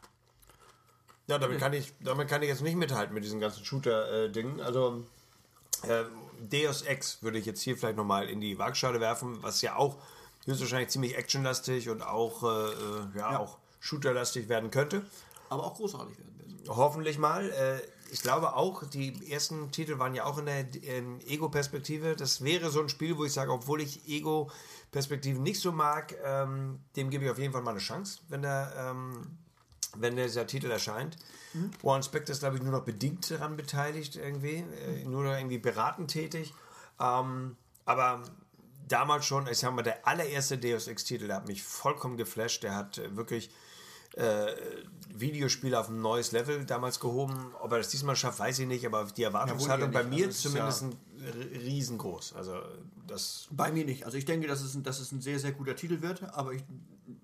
Ja, damit kann ich, damit kann ich jetzt nicht mithalten mit diesen ganzen Shooter-Dingen. Also äh, Deus Ex würde ich jetzt hier vielleicht nochmal in die Waagschale werfen, was ja auch höchstwahrscheinlich ziemlich actionlastig und auch, äh, ja, ja. auch shooterlastig werden könnte. Aber auch großartig werden wird. Hoffentlich mal. Äh, ich glaube auch, die ersten Titel waren ja auch in der in Ego-Perspektive. Das wäre so ein Spiel, wo ich sage, obwohl ich Ego-Perspektiven nicht so mag, ähm, dem gebe ich auf jeden Fall mal eine Chance, wenn der... Ähm, wenn dieser Titel erscheint. Mhm. Warren Spector ist, glaube ich, nur noch bedingt daran beteiligt irgendwie, äh, nur noch irgendwie beratend tätig. Ähm, aber damals schon, ich sag mal, der allererste Deus Ex-Titel, der hat mich vollkommen geflasht. Der hat äh, wirklich äh, Videospiele auf ein neues Level damals gehoben. Ob er das diesmal schafft, weiß ich nicht, aber die Erwartungshaltung ja, bei mir also zumindest ja ein riesengroß. Also das bei mir nicht. Also ich denke, dass es, ein, dass es ein sehr, sehr guter Titel wird, aber ich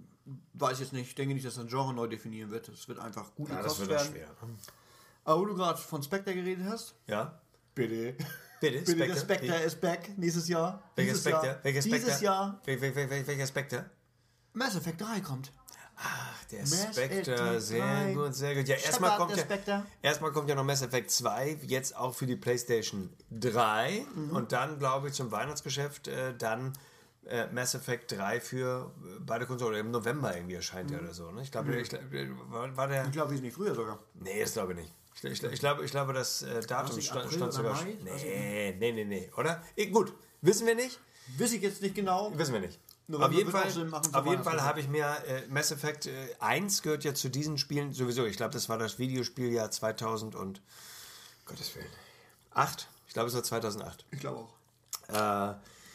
weiß jetzt nicht, ich denke nicht, dass das ein Genre neu definieren wird. Es wird einfach gut ja, das wird werden. Schwer. Aber wo du gerade von Spectre geredet hast. Ja. Bitte. Bitte, Bitte, der Spectre ist back nächstes Jahr. Welcher Spectre? Welcher Spectre? Dieses Jahr. Wel, wel, wel, welcher Spectre? Mass Effect drei kommt. Ach, der Mass Spectre, sehr drei. Gut, sehr gut. Ja, erstmal kommt ja, erstmal kommt ja noch Mass Effect zwei, jetzt auch für die PlayStation drei. Mhm. Und dann, glaube ich, zum Weihnachtsgeschäft, äh, dann äh, Mass Effect drei für beide Konsolen. Im November irgendwie erscheint mhm. der oder so. Ne? Ich glaube, mhm. ich, war, war der. Ich glaube, ist nicht früher sogar. Nee, das glaube ich nicht. Ich, ich, ich, glaube, ich glaube, das äh, Datum stand, stand sogar schon. Nee, nee, nee, nee, oder? Eh, gut, wissen wir nicht. Wissen ich jetzt nicht genau. Wissen wir nicht. November auf jeden Fall, machen, auf jeden Fall habe ich mir äh, Mass Effect äh, eins gehört ja zu diesen Spielen sowieso. Ich glaube, das war das Videospieljahr zweitausend und Gottes Willen. acht? Ich glaube, es war zweitausendacht. Ich glaube auch. Äh,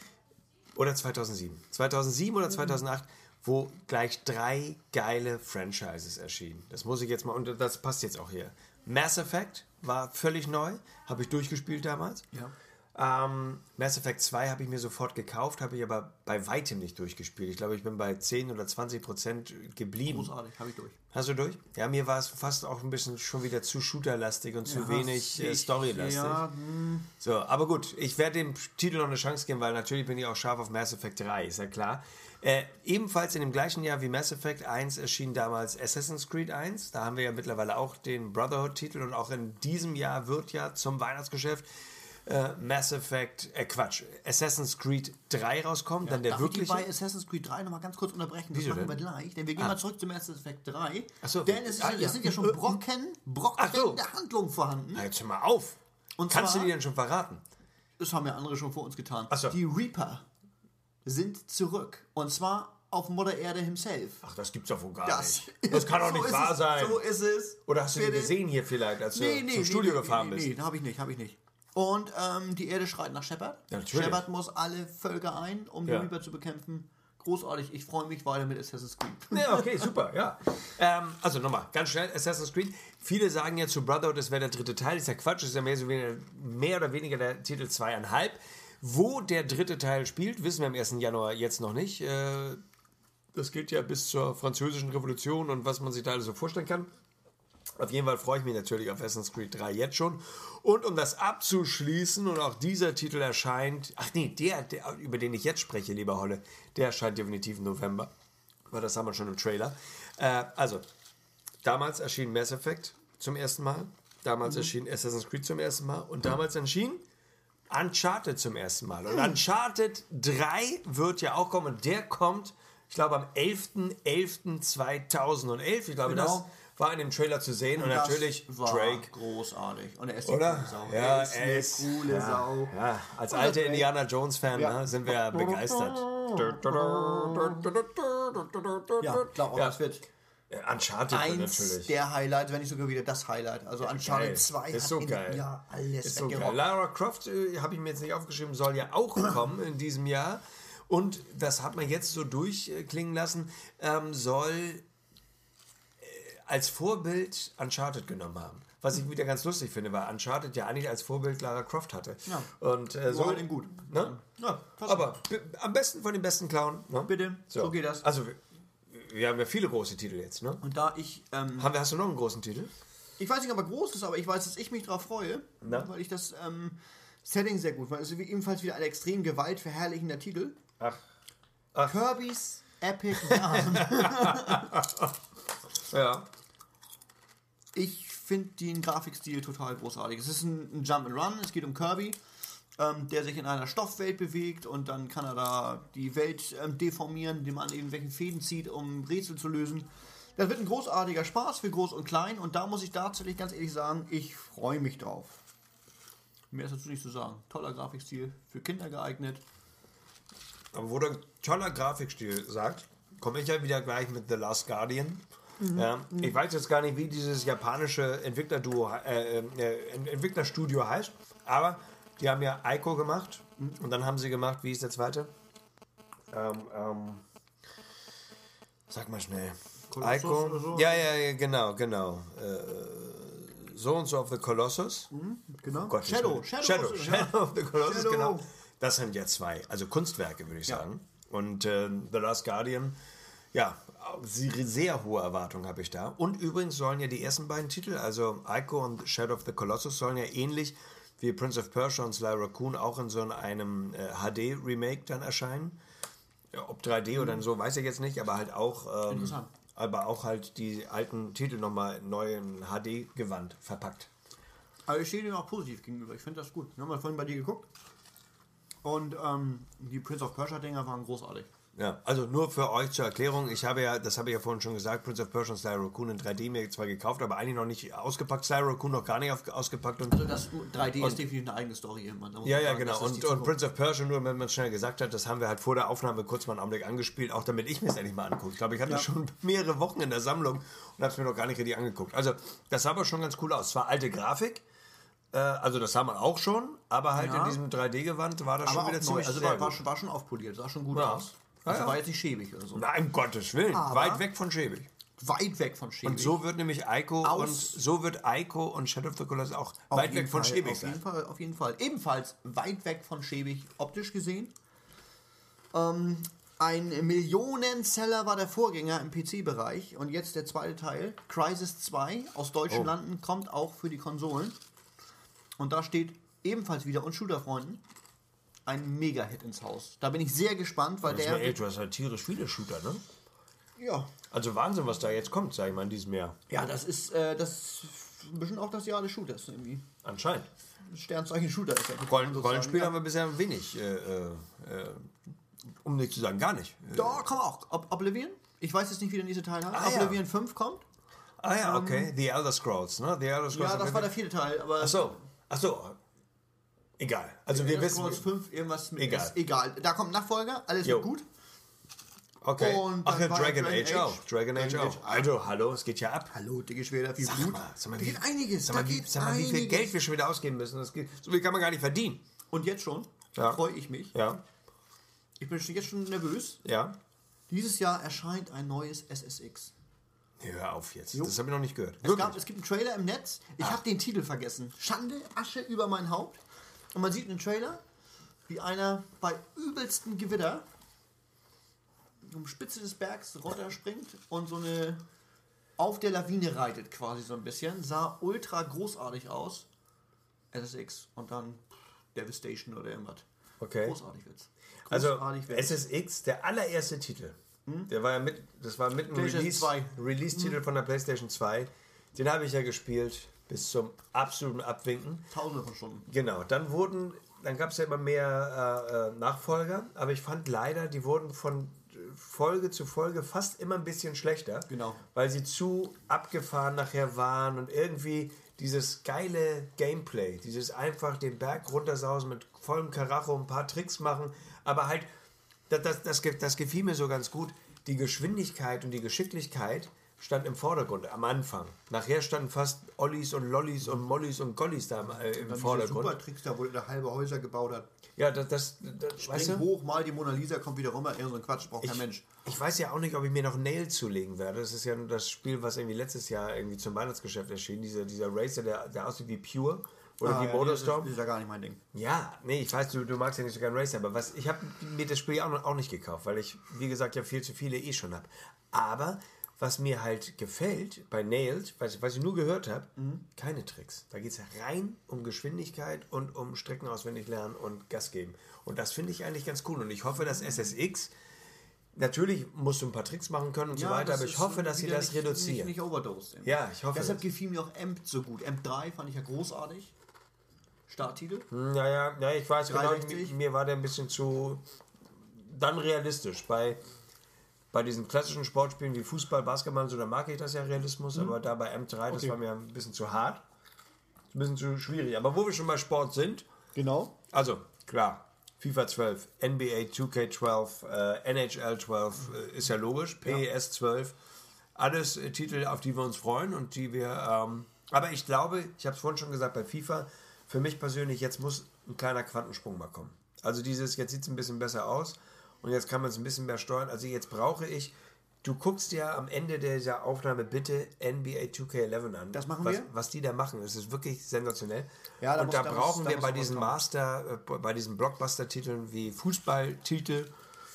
oder zweitausendsieben. zweitausendsieben oder zweitausendacht, wo gleich drei geile Franchises erschienen. Das muss ich jetzt mal, und das passt jetzt auch hier. Mass Effect war völlig neu, habe ich durchgespielt damals. Ja. Ähm, Mass Effect zwei habe ich mir sofort gekauft, habe ich aber bei weitem nicht durchgespielt. Ich glaube, ich bin bei zehn oder zwanzig Prozent geblieben. Großartig, habe ich durch. Hast du durch? Ja, mir war es fast auch ein bisschen schon wieder zu shooterlastig und zu ja, wenig äh, storylastig. Ja, hm. So, aber gut, ich werde dem Titel noch eine Chance geben, weil natürlich bin ich auch scharf auf Mass Effect drei, ist ja klar. Äh, ebenfalls in dem gleichen Jahr wie Mass Effect eins erschien damals Assassin's Creed eins. Da haben wir ja mittlerweile auch den Brotherhood-Titel und auch in diesem Jahr wird ja zum Weihnachtsgeschäft äh, Mass Effect, äh Quatsch, Assassin's Creed drei rauskommt, dann der Darf wirkliche... ich die bei Assassin's Creed drei nochmal ganz kurz unterbrechen? Das Wieso machen wir denn? gleich, denn wir gehen Ah. mal zurück zum Mass Effect drei. Ach so. Denn es, ist, Ah, es ja. sind ja schon Brocken, Brocken Ach so. der Handlung vorhanden. Na, jetzt hör mal auf. Und Kannst zwar- du die denn schon verraten? Das haben ja andere schon vor uns getan. Ach so. Die Reaper sind zurück. Und zwar auf Mutter Erde himself. Ach, das gibt's doch wohl gar Das, nicht. Das kann doch so nicht ist wahr es, sein. So ist es. Oder hast du die Bitte. gesehen hier vielleicht, als Nee, du nee, zum nee, Studio nee, gefahren nee, bist? Nee, habe ich nicht, habe ich nicht. Und ähm, die Erde schreit nach Shepard. Ja, natürlich. Shepard muss alle Völker ein, um Ja. die Reaper zu bekämpfen. Großartig, ich freue mich weiter mit Assassin's Creed. Ja, okay, super, ja. Ähm, also nochmal, ganz schnell, Assassin's Creed. Viele sagen ja zu Brotherhood, das wäre der dritte Teil. Das ist ja Quatsch, das ist ja mehr, so weniger, mehr oder weniger der Titel zwei Komma fünf. Wo der dritte Teil spielt, wissen wir am ersten Januar jetzt noch nicht. Äh, das gilt ja bis zur französischen Revolution und was man sich da alles so vorstellen kann. Auf jeden Fall freue ich mich natürlich auf Assassin's Creed drei jetzt schon. Und um das abzuschließen, und auch dieser Titel erscheint, ach nee, der, der, über den ich jetzt spreche, lieber Holle, der erscheint definitiv im November. Weil das haben wir schon im Trailer. Äh, also, damals erschien Mass Effect zum ersten Mal. Damals mhm. erschien Assassin's Creed zum ersten Mal. Und damals erschien Uncharted zum ersten Mal. Und Uncharted drei wird ja auch kommen. Und der kommt, ich glaube, am elften elften zweitausendelf. Ich glaube, Genau. das war in dem Trailer zu sehen. Und, das natürlich war Drake. großartig. Und er ist Oder? eine coole Sau. Ja, er ist er eine ist- coole ja, Sau. Ja, als Und alter Drake. Indiana Jones-Fan Ja. ne, sind wir begeistert. Ja, klar, auch Ja. das wird Ja, Uncharted eins natürlich. der Highlights, wenn nicht sogar wieder das Highlight. Also Uncharted Geil. zwei Ist hat so in geil. diesem Jahr alles Ist so geil. weggerockt. Lara Croft, äh, habe ich mir jetzt nicht aufgeschrieben, soll ja auch kommen in diesem Jahr. Und das hat man jetzt so durchklingen lassen, ähm, soll äh, als Vorbild Uncharted genommen haben. Was ich wieder ganz lustig finde, weil Uncharted ja eigentlich als Vorbild Lara Croft hatte. Ja. Und äh, so. Nur halt in gut. Ne? Ja, passt. Aber b- am besten von den besten klauen. Ne? Bitte, so geht das. Also, wir, wir haben ja viele große Titel jetzt. Ne? Und da ich, ähm, Haben wir, hast du noch einen großen Titel? ich weiß nicht, ob er groß ist, aber ich weiß, dass ich mich darauf freue, Na? weil ich das ähm, Setting sehr gut fand. Es ist ebenfalls wieder ein extrem gewaltverherrlichender Titel. Ach. Kirby's Epic Yarn. Ja. Ich finde den Grafikstil total großartig. Es ist ein, ein Jump'n'Run, es geht um Kirby, ähm, der sich in einer Stoffwelt bewegt und dann kann er da die Welt ähm, deformieren, indem man irgendwelche Fäden zieht, um Rätsel zu lösen. Das wird ein großartiger Spaß für Groß und Klein und da muss ich tatsächlich ganz ehrlich sagen, ich freue mich drauf. Mehr ist dazu nicht zu sagen. Toller Grafikstil, für Kinder geeignet. Aber wo der toller Grafikstil sagt, komme ich ja wieder gleich mit The Last Guardian. Mhm. Ja, ich weiß jetzt gar nicht, wie dieses japanische Entwicklerduo, äh, äh, Entwicklerstudio heißt, aber die haben ja Ico gemacht und dann haben sie gemacht, wie ist der zweite? Ähm, ähm, sag mal schnell. Colossus Ico? oder so? Ja, ja, ja, genau, genau. Äh, Zones of the Colossus. Genau. Gott, Shadow, Shadow, Shadow, Shadow, ja. Shadow of the Colossus, Shadow. genau. Das sind ja zwei, also Kunstwerke, würde ich Ja. sagen. Und äh, The Last Guardian, ja, sehr, sehr hohe Erwartungen habe ich da. Und übrigens sollen ja die ersten beiden Titel, also Ico und Shadow of the Colossus, sollen ja ähnlich wie Prince of Persia und Sly Raccoon auch in so einem äh, H D-Remake dann erscheinen. Ja, ob drei D oder so, weiß ich jetzt nicht, aber halt auch, ähm, Interessant. aber auch halt die alten Titel nochmal neu in H D-Gewand verpackt. Aber ich stehe dem auch positiv gegenüber. Ich finde das gut. Wir haben mal vorhin bei dir geguckt. Und ähm, die Prince of Persia-Dinger waren großartig. Ja, also nur für euch zur Erklärung, ich habe ja, das habe ich ja vorhin schon gesagt, Prince of Persia und Sly Raccoon in drei D mir zwar gekauft, aber eigentlich noch nicht ausgepackt, Sly Raccoon noch gar nicht auf, ausgepackt. Und, Also das drei D ist definitiv eine eigene Story. Man, da muss ja, man ja, sagen, genau. das ist Und, die und Zukunft. Prince of Persia, nur wenn man es schnell gesagt hat, das haben wir halt vor der Aufnahme kurz mal einen Augenblick angespielt, auch damit ich mir es endlich mal angucke. Ich glaube, ich hatte Ja. schon mehrere Wochen in der Sammlung und habe es mir noch gar nicht richtig angeguckt. Also das sah aber schon ganz cool aus. Zwar alte Grafik, äh, also das sah man auch schon, aber halt Ja. in diesem drei D-Gewand war das aber schon wieder auch neu. ziemlich Also sehr war, war, gut. schon, war schon aufpoliert, sah schon gut Ja. aus. Also Ja, ja. war jetzt nicht schäbig oder so. Nein, um Gottes Willen, Aber- weit weg von schäbig. Weit weg von schäbig. Und so wird nämlich Ico Aus- und so wird Ico und Shadow of the Colossus auch Auf weit jeden weg von Fall, schäbig auf sein. jeden Fall, auf jeden Fall. Ebenfalls weit weg von schäbig optisch gesehen. Ähm, ein Millionenseller war der Vorgänger im P C-Bereich und jetzt der zweite Teil, Crysis zwei aus deutschen Oh. Landen, kommt auch für die Konsolen. Und da steht ebenfalls wieder und Shooter-Freunden ein Mega-Hit ins Haus. Da bin ich sehr gespannt, weil Das ist der... mal, ey, du hast halt tierisch viele Shooter, ne? Ja, Also Wahnsinn, was da jetzt kommt, sag ich mal, in diesem Jahr. ja, das ist, äh, das ist ein bisschen auch das Jahr des Shooters irgendwie. Anscheinend. Sternzeichen Shooter ist. Ja Rollen, Rollenspiel ja. haben wir bisher wenig, äh, äh, um nicht zu sagen gar nicht. Da kommen auch Ob Oblivion. Ich weiß jetzt nicht, wie der nächste Teil heißt. Ah, Oblivion ja. fünf kommt. Ah ja, okay. The Elder Scrolls, ne? The Elder Scrolls. Ja, das war der vierte Teil. Aber ach so, ach so. Egal. Also The wir Elder wissen... Scrolls fünf, irgendwas mit egal. Ist egal. Da kommt ein Nachfolger, alles wird gut. Okay. Und ach ja, Dragon, Dragon Age, Age auch. Dragon Age Dragon auch. Also, hallo, es geht ja ab. Hallo, dicke Schwerter, viel sag Blut. Mal, sag mal, da wie, geht einiges. Sag mal, da wie, geht sag mal wie viel Geld wir schon wieder ausgeben müssen. Das geht, so viel kann man gar nicht verdienen. Und jetzt schon ja. freue ich mich. Ja. Ich bin jetzt schon nervös. Ja. Dieses Jahr erscheint ein neues S S X. Hör auf jetzt. Jo. Das habe ich noch nicht gehört. Es, gab, es gibt einen Trailer im Netz. Ich habe den Titel vergessen. Schande, Asche über mein Haupt. Und man sieht einen Trailer, wie einer bei übelstem Gewitter um Spitze des Bergs runterspringt und so eine auf der Lawine reitet quasi so ein bisschen. Sah ultra großartig aus. S S X und dann Devastation oder irgendwas. Okay. Großartig wird's. Großartig also wird's. S S X, der allererste Titel. Hm? Der war ja mit, das war mit einem Release, Release-Titel hm. von der PlayStation zwei. Den habe ich ja gespielt bis zum absoluten Abwinken. Tausende von Stunden. Genau. Dann wurden, dann gab es ja immer mehr äh, Nachfolger, aber ich fand leider, die wurden von Folge zu Folge fast immer ein bisschen schlechter. Genau. Weil sie zu abgefahren nachher waren und irgendwie dieses geile Gameplay, dieses einfach den Berg runtersausen mit vollem Karacho, ein paar Tricks machen, aber halt, das, das, das, das gefiel mir so ganz gut. Die Geschwindigkeit und die Geschicklichkeit stand im Vordergrund am Anfang. Nachher standen fast Ollis und Lollis und Mollis und Gollis da äh, im dann Vordergrund. Super Tricks da, wo der halbe Häuser gebaut hat. Ja, das, das, das weißt du? Hoch, mal die Mona Lisa, kommt wieder runter, irgend so ein Quatsch, braucht ich, kein Mensch. Ich weiß ja auch nicht, ob ich mir noch Nail zulegen werde. Das ist ja das Spiel, was irgendwie letztes Jahr irgendwie zum Weihnachtsgeschäft erschien. Dieser, dieser Racer, der, der aussieht wie Pure oder ah, wie ja, Motorstorm. Das ist ja gar nicht mein Ding. Ja, nee, ich weiß, du, du magst ja nicht so gern Racer, aber was, ich habe mir das Spiel auch, noch, auch nicht gekauft, weil ich, wie gesagt, ja viel zu viele eh schon habe. Aber was mir halt gefällt bei Nailed, was, was ich nur gehört habe, mhm. keine Tricks. Da geht es rein um Geschwindigkeit und um Strecken auswendig lernen und Gas geben. Und das finde ich eigentlich ganz cool. Und ich hoffe, dass S S X, natürlich musst du ein paar Tricks machen können und ja, so weiter, aber ich hoffe, dass sie das nicht, reduzieren. Nicht, nicht overdosed. Ja, ich hoffe. Deshalb gefiel mir auch Amp so gut. Amp drei fand ich ja großartig. Starttitel. Ja, ja, ja, ich weiß genau, mir, mir war der ein bisschen zu dann realistisch. Bei Bei diesen klassischen Sportspielen wie Fußball, Basketball, so, da mag ich das ja Realismus, mhm. aber da bei M drei, das okay. war mir ein bisschen zu hart. Ein bisschen zu schwierig. Aber wo wir schon bei Sport sind. Genau. Also, klar, FIFA zwölf, N B A zwei K zwölf, äh, N H L zwölf, äh, ist ja logisch, P E S zwölf. Alles äh, Titel, auf die wir uns freuen und die wir. Ähm, aber ich glaube, ich habe es vorhin schon gesagt, bei FIFA, für mich persönlich, jetzt muss ein kleiner Quantensprung mal kommen. Also dieses, jetzt sieht es ein bisschen besser aus. Und jetzt kann man es ein bisschen mehr steuern. Also jetzt brauche ich, du guckst ja am Ende dieser Aufnahme bitte N B A zwei K elf an. Das machen was, wir. Was die da machen, das ist wirklich sensationell. Ja, da und muss, da, da brauchen muss, wir da bei diesen Master, äh, bei diesen Blockbuster-Titeln wie Fußballtitel,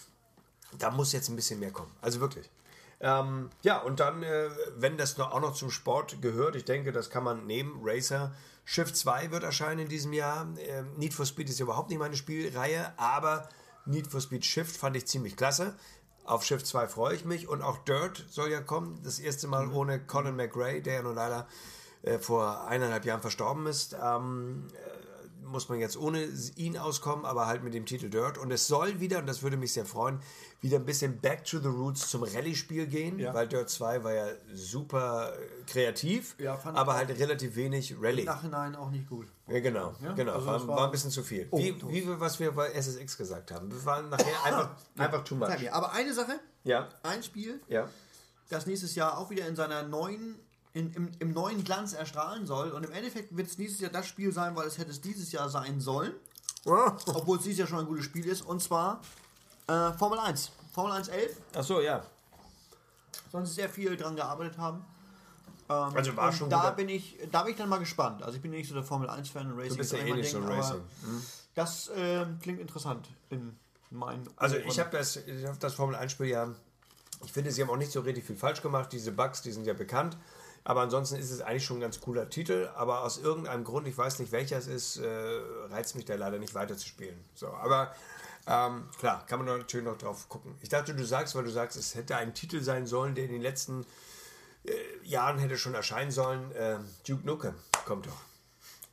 da muss jetzt ein bisschen mehr kommen. Also wirklich. Ähm, ja, und dann, äh, wenn das noch, auch noch zum Sport gehört, ich denke, das kann man nehmen, Racer. Shift zwei wird erscheinen in diesem Jahr. Ähm, Need for Speed ist überhaupt nicht meine Spielreihe, aber Need for Speed Shift fand ich ziemlich klasse. Auf Shift zwei freue ich mich. Und auch Dirt soll ja kommen. Das erste Mal mhm. ohne Colin McRae, der ja nun leider äh, vor eineinhalb Jahren verstorben ist. Ähm, äh, muss man jetzt ohne ihn auskommen, aber halt mit dem Titel Dirt. Und es soll wieder, und das würde mich sehr freuen, wieder ein bisschen back to the roots zum Rallye-Spiel gehen. Ja. Weil Dirt zwei war ja super kreativ, ja, aber halt relativ wenig Rallye. Im Nachhinein auch nicht gut. Ja, genau, ja? genau. Also war, war, war ein bisschen zu viel. Oh, wie, wie was wir bei S S X gesagt haben. Wir waren nachher einfach, einfach too much. Aber eine Sache, ja. ein Spiel, ja. das nächstes Jahr auch wieder in seiner neuen, in, im, im neuen Glanz erstrahlen soll. Und im Endeffekt wird es nächstes Jahr das Spiel sein, weil es hätte es dieses Jahr sein sollen. Oh. Obwohl es dieses Jahr schon ein gutes Spiel ist. Und zwar äh, Formel eins. Formel eins elf. Ach so, ja. Sollen sie sehr viel dran gearbeitet haben. Ähm, also war schon da bin ich, da bin ich dann mal gespannt. Also ich bin nicht so der Formel eins Fan und Racing. Du bist ja eh nicht so ein Racing. Mhm. Das äh, klingt interessant in meinen Also Ohren. ich habe das, ich hab das Formel eins Spiel ja, ich finde, sie haben auch nicht so richtig viel falsch gemacht. Diese Bugs, die sind ja bekannt. Aber ansonsten ist es eigentlich schon ein ganz cooler Titel. Aber aus irgendeinem Grund, ich weiß nicht welcher es ist, äh, reizt mich da leider nicht weiter zu spielen. So, aber ähm, klar, kann man natürlich noch drauf gucken. Ich dachte, du sagst, weil du sagst, es hätte ein Titel sein sollen, der in den letzten äh, Jahren hätte schon erscheinen sollen. Äh, Duke Nukem kommt doch.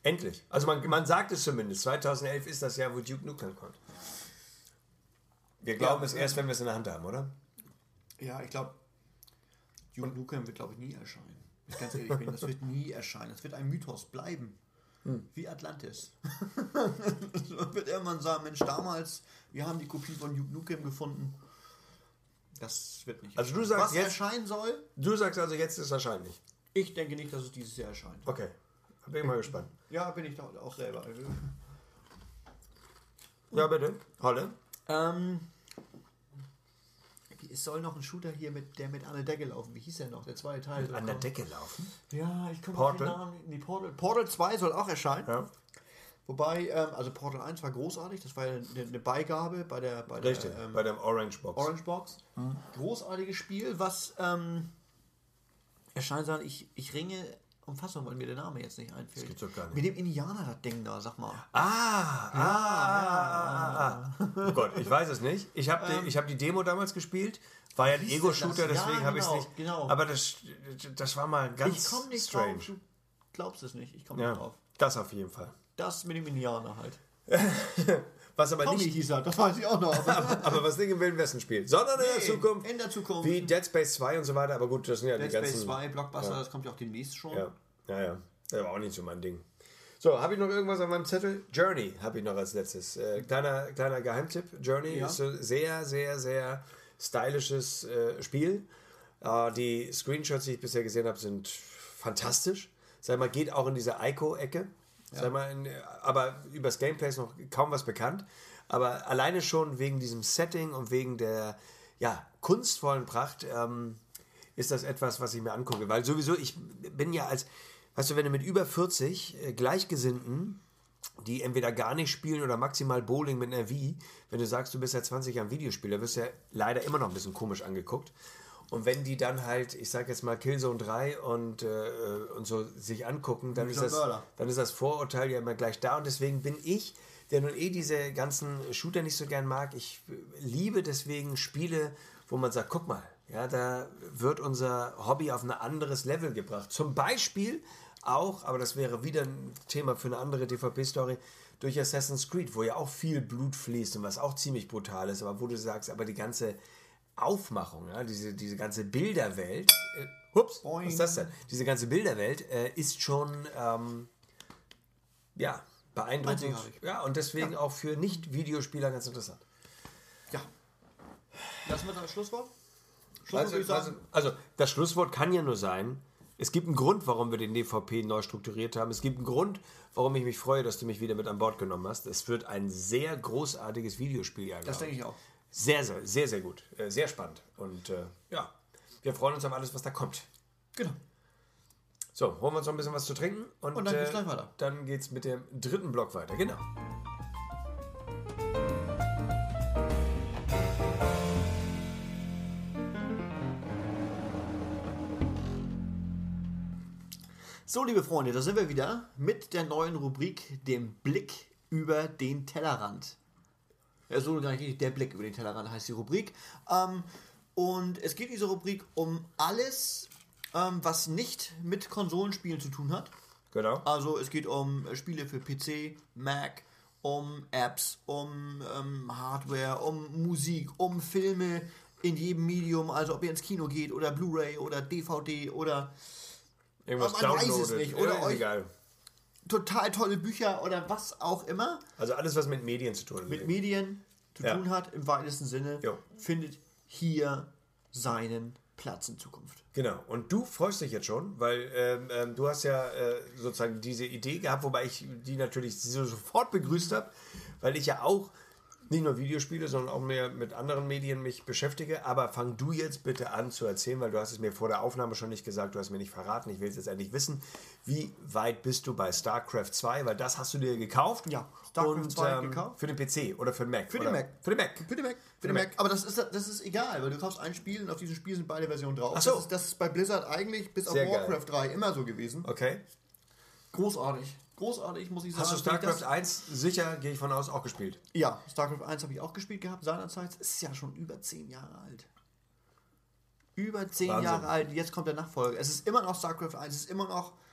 Endlich. Also man, man sagt es zumindest. zweitausendelf ist das Jahr, wo Duke Nukem kommt. Wir glauben ja, es erst, wenn wir es in der Hand haben, oder? Ja, ich glaube, Duke Nukem wird, glaube ich, nie erscheinen. Wenn ich ganz ehrlich bin, das wird nie erscheinen. Das wird ein Mythos bleiben. Hm. Wie Atlantis. Man wird irgendwann sagen, Mensch, damals, wir haben die Kopie von Duke Nukem gefunden. Das wird nicht also du sagst, Was jetzt, erscheinen soll? Du sagst also, jetzt ist es wahrscheinlich. Ich denke nicht, dass es dieses Jahr erscheint. Okay. Bin ich mal gespannt. Ja, bin ich da auch selber. Ja, bitte. Holle. Ähm, es soll noch ein Shooter hier mit der mit an der Decke laufen. Wie hieß der noch? Der zweite Teil. Mit an der Decke laufen? Ja, ich komme auf den Namen. Nee, Portal. Portal zwei soll auch erscheinen. Ja. Wobei, ähm, also Portal eins war großartig. Das war ja eine, eine Beigabe bei der bei Richtig, der, ähm, bei der Orange Box. Orange Box. Mhm. Großartiges Spiel, was ähm, erscheinen soll. Ich, ich ringe um Fassung, weil mir der Name jetzt nicht einfällt. Das gibt's doch gar nicht. Mit dem Indianer, das Ding da, sag mal. Ah, ja, ah, ah, ah. Oh Gott, ich weiß es nicht. Ich habe Ähm, die, hab die Demo damals gespielt. War ja ein Ego-Shooter, das? deswegen Ja, habe ich es genau, nicht. genau. Aber das, das war mal ganz Ich komme nicht strange. drauf. Du glaubst es nicht. Ich komme Ja, nicht drauf. das auf jeden Fall. Das mit dem Indianer halt. Was aber Tommy nicht, hieß er, das weiß ich auch noch. aber, aber was nicht im Wilden Westen spielt, sondern in der Nee, Zukunft. in der Zukunft. Wie Dead Space zwei und so weiter. Aber gut, das sind ja Dead die ganzen. Space zwei, Blockbuster, ja. das kommt ja auch demnächst schon. Ja, ja, ja. Das war auch nicht so mein Ding. So, habe ich noch irgendwas auf meinem Zettel? Journey habe ich noch als letztes. Äh, kleiner, kleiner Geheimtipp. Journey Ja. ist so sehr, sehr, sehr stylisches äh, Spiel. Äh, die Screenshots, die ich bisher gesehen habe, sind fantastisch. Sag mal, geht auch in diese Ico-Ecke. Ja. Sag mal, in, aber über das Gameplay ist noch kaum was bekannt. Aber alleine schon wegen diesem Setting und wegen der ja, kunstvollen Pracht ähm, ist das etwas, was ich mir angucke. Weil sowieso, ich bin ja als, weißt du, wenn du mit über vierzig äh, Gleichgesinnten, die entweder gar nicht spielen oder maximal Bowling mit einer Wii, wenn du sagst, du bist seit zwanzig Jahren Videospieler, wirst du ja leider immer noch ein bisschen komisch angeguckt. Und wenn die dann halt, ich sag jetzt mal Killzone drei und, äh, und so sich angucken, dann ist, das, dann ist das Vorurteil ja immer gleich da. Und deswegen bin ich, der nun eh diese ganzen Shooter nicht so gern mag, ich liebe deswegen Spiele, wo man sagt, guck mal, ja, da wird unser Hobby auf ein anderes Level gebracht. Zum Beispiel auch, aber das wäre wieder ein Thema für eine andere D V P-Story, durch Assassin's Creed, wo ja auch viel Blut fließt und was auch ziemlich brutal ist, aber wo du sagst, aber die ganze Aufmachung, ja, diese, diese ganze Bilderwelt, äh, ups, Boing. Was ist das denn? Diese ganze Bilderwelt äh, ist schon, ähm, ja, beeindruckend. Ja, und deswegen ja. auch für Nicht-Videospieler ganz interessant. Ja. Lassen wir dann das Schlusswort? Schlusswort also, also, also, das Schlusswort kann ja nur sein, es gibt einen Grund, warum wir den D V P neu strukturiert haben. Es gibt einen Grund, warum ich mich freue, dass du mich wieder mit an Bord genommen hast. Es wird ein sehr großartiges Videospieljahr. Das denke ich auch. Sehr, sehr, sehr, sehr gut. Äh, sehr spannend. Und äh, ja, wir freuen uns auf alles, was da kommt. Genau. So, holen wir uns noch ein bisschen was zu trinken. Und, und dann geht's äh, gleich weiter. Dann geht's mit dem dritten Block weiter. Genau. So, liebe Freunde, da sind wir wieder mit der neuen Rubrik, dem Blick über den Tellerrand. Ja, so gar nicht, der Blick über den Tellerrand heißt die Rubrik. Ähm, und es geht in dieser Rubrik um alles, ähm, was nicht mit Konsolenspielen zu tun hat. Genau. Also es geht um Spiele für P C, Mac, um Apps, um ähm, Hardware, um Musik, um Filme in jedem Medium. Also ob ihr ins Kino geht oder Blu-ray oder D V D oder irgendwas man weiß es nicht. Oder ja, euch egal. Total tolle Bücher oder was auch immer. Also alles, was mit Medien zu tun hat. Mit Medien zu ja. tun hat, im weitesten Sinne, jo. findet hier seinen Platz in Zukunft. Genau. Und du freust dich jetzt schon, weil ähm, ähm, du hast ja äh, sozusagen diese Idee gehabt, wobei ich die natürlich sofort begrüßt habe, weil ich ja auch nicht nur Videospiele, sondern auch mehr mit anderen Medien mich beschäftige. Aber fang du jetzt bitte an zu erzählen, weil du hast es mir vor der Aufnahme schon nicht gesagt, du hast mir nicht verraten. Ich will es jetzt endlich wissen. Wie weit bist du bei StarCraft zwei? Weil das hast du dir gekauft. Ja, StarCraft und, zwei ähm, gekauft. Für den P C oder für den Mac? Für den oder? Mac. Für den Mac. Für den Mac. Für den Mac. Aber das ist, das ist egal, weil du kaufst ein Spiel und auf diesem Spiel sind beide Versionen drauf. Ach so. Das ist, das ist bei Blizzard eigentlich bis auf Sehr Warcraft geil. drei immer so gewesen. Okay. Großartig. Großartig, muss ich sagen. Hast du StarCraft eins sicher, gehe ich von aus, auch gespielt? Ja, StarCraft eins habe ich auch gespielt gehabt seinerzeit. Es ist ja schon über zehn Jahre alt. Über zehn Wahnsinn. Jahre alt. Jetzt kommt der Nachfolger. Es ist immer noch StarCraft eins. Es ist immer noch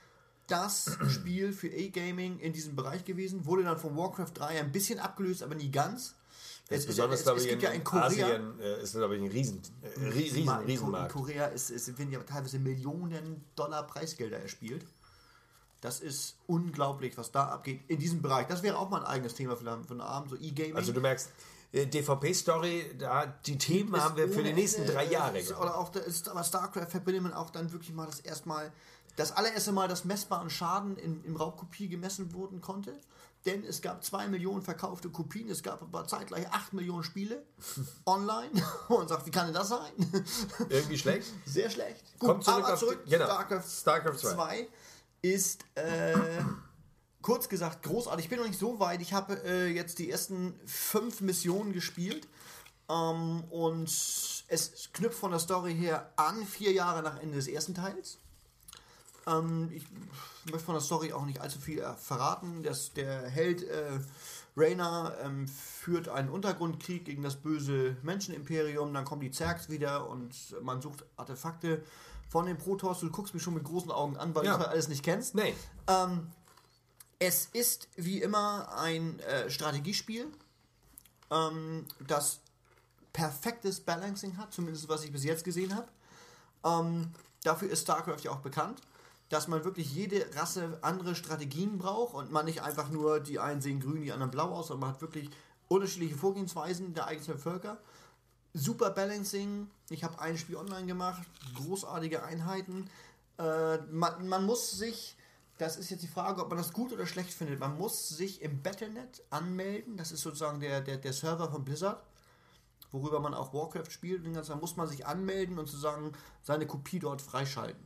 das Spiel für E-Gaming in diesem Bereich gewesen, wurde dann von Warcraft drei ein bisschen abgelöst, aber nie ganz. Es, besonders, es, es, es gibt ja in Korea, Asien äh, ist, glaube ich, ein riesen, äh, riesen, in Riesenmarkt. In Korea ist, ist, werden ja teilweise Millionen Dollar Preisgelder erspielt. Das ist unglaublich, was da abgeht in diesem Bereich. Das wäre auch mal ein eigenes Thema für einen Abend, so E-Gaming. Also du merkst, D V P-Story, da die Themen ist haben wir für die nächsten Ende, drei Jahre. Ist, oder auch ist, aber StarCraft verbindet man auch dann wirklich mal das erstmal, das allererste Mal, dass messbaren Schaden in, im Raubkopie gemessen wurden konnte. Denn es gab zwei Millionen verkaufte Kopien, es gab aber zeitgleich acht Millionen Spiele online. Und sagt, wie kann denn das sein? Irgendwie schlecht? Sehr schlecht. Gut, Kommt zurück aber zurück, die, genau. StarCraft, StarCraft zwei ist, äh, kurz gesagt, großartig. Ich bin noch nicht so weit. Ich habe äh, jetzt die ersten fünf Missionen gespielt. Ähm, und es knüpft von der Story her an, vier Jahre nach Ende des ersten Teils. Ähm, ich möchte von der Story auch nicht allzu viel äh, verraten. Das, der Held äh, Reyna ähm, führt einen Untergrundkrieg gegen das böse Menschenimperium. Dann kommen die Zergs wieder und man sucht Artefakte von den Protoss. Du guckst mich schon mit großen Augen an, weil ja. du das alles nicht kennst. Nee. Ähm, es ist wie immer ein äh, Strategiespiel, ähm, das perfektes Balancing hat, zumindest was ich bis jetzt gesehen habe. Ähm, dafür ist StarCraft ja auch bekannt, dass man wirklich jede Rasse andere Strategien braucht und man nicht einfach nur, die einen sehen grün, die anderen blau aus, sondern man hat wirklich unterschiedliche Vorgehensweisen der eigenen Völker. Super Balancing. Ich habe ein Spiel online gemacht, großartige Einheiten. Äh, man, man muss sich, das ist jetzt die Frage, ob man das gut oder schlecht findet, man muss sich im Battle Punkt net anmelden. Das ist sozusagen der, der, der Server von Blizzard, worüber man auch Warcraft spielt. Und dann muss man sich anmelden und sozusagen seine Kopie dort freischalten.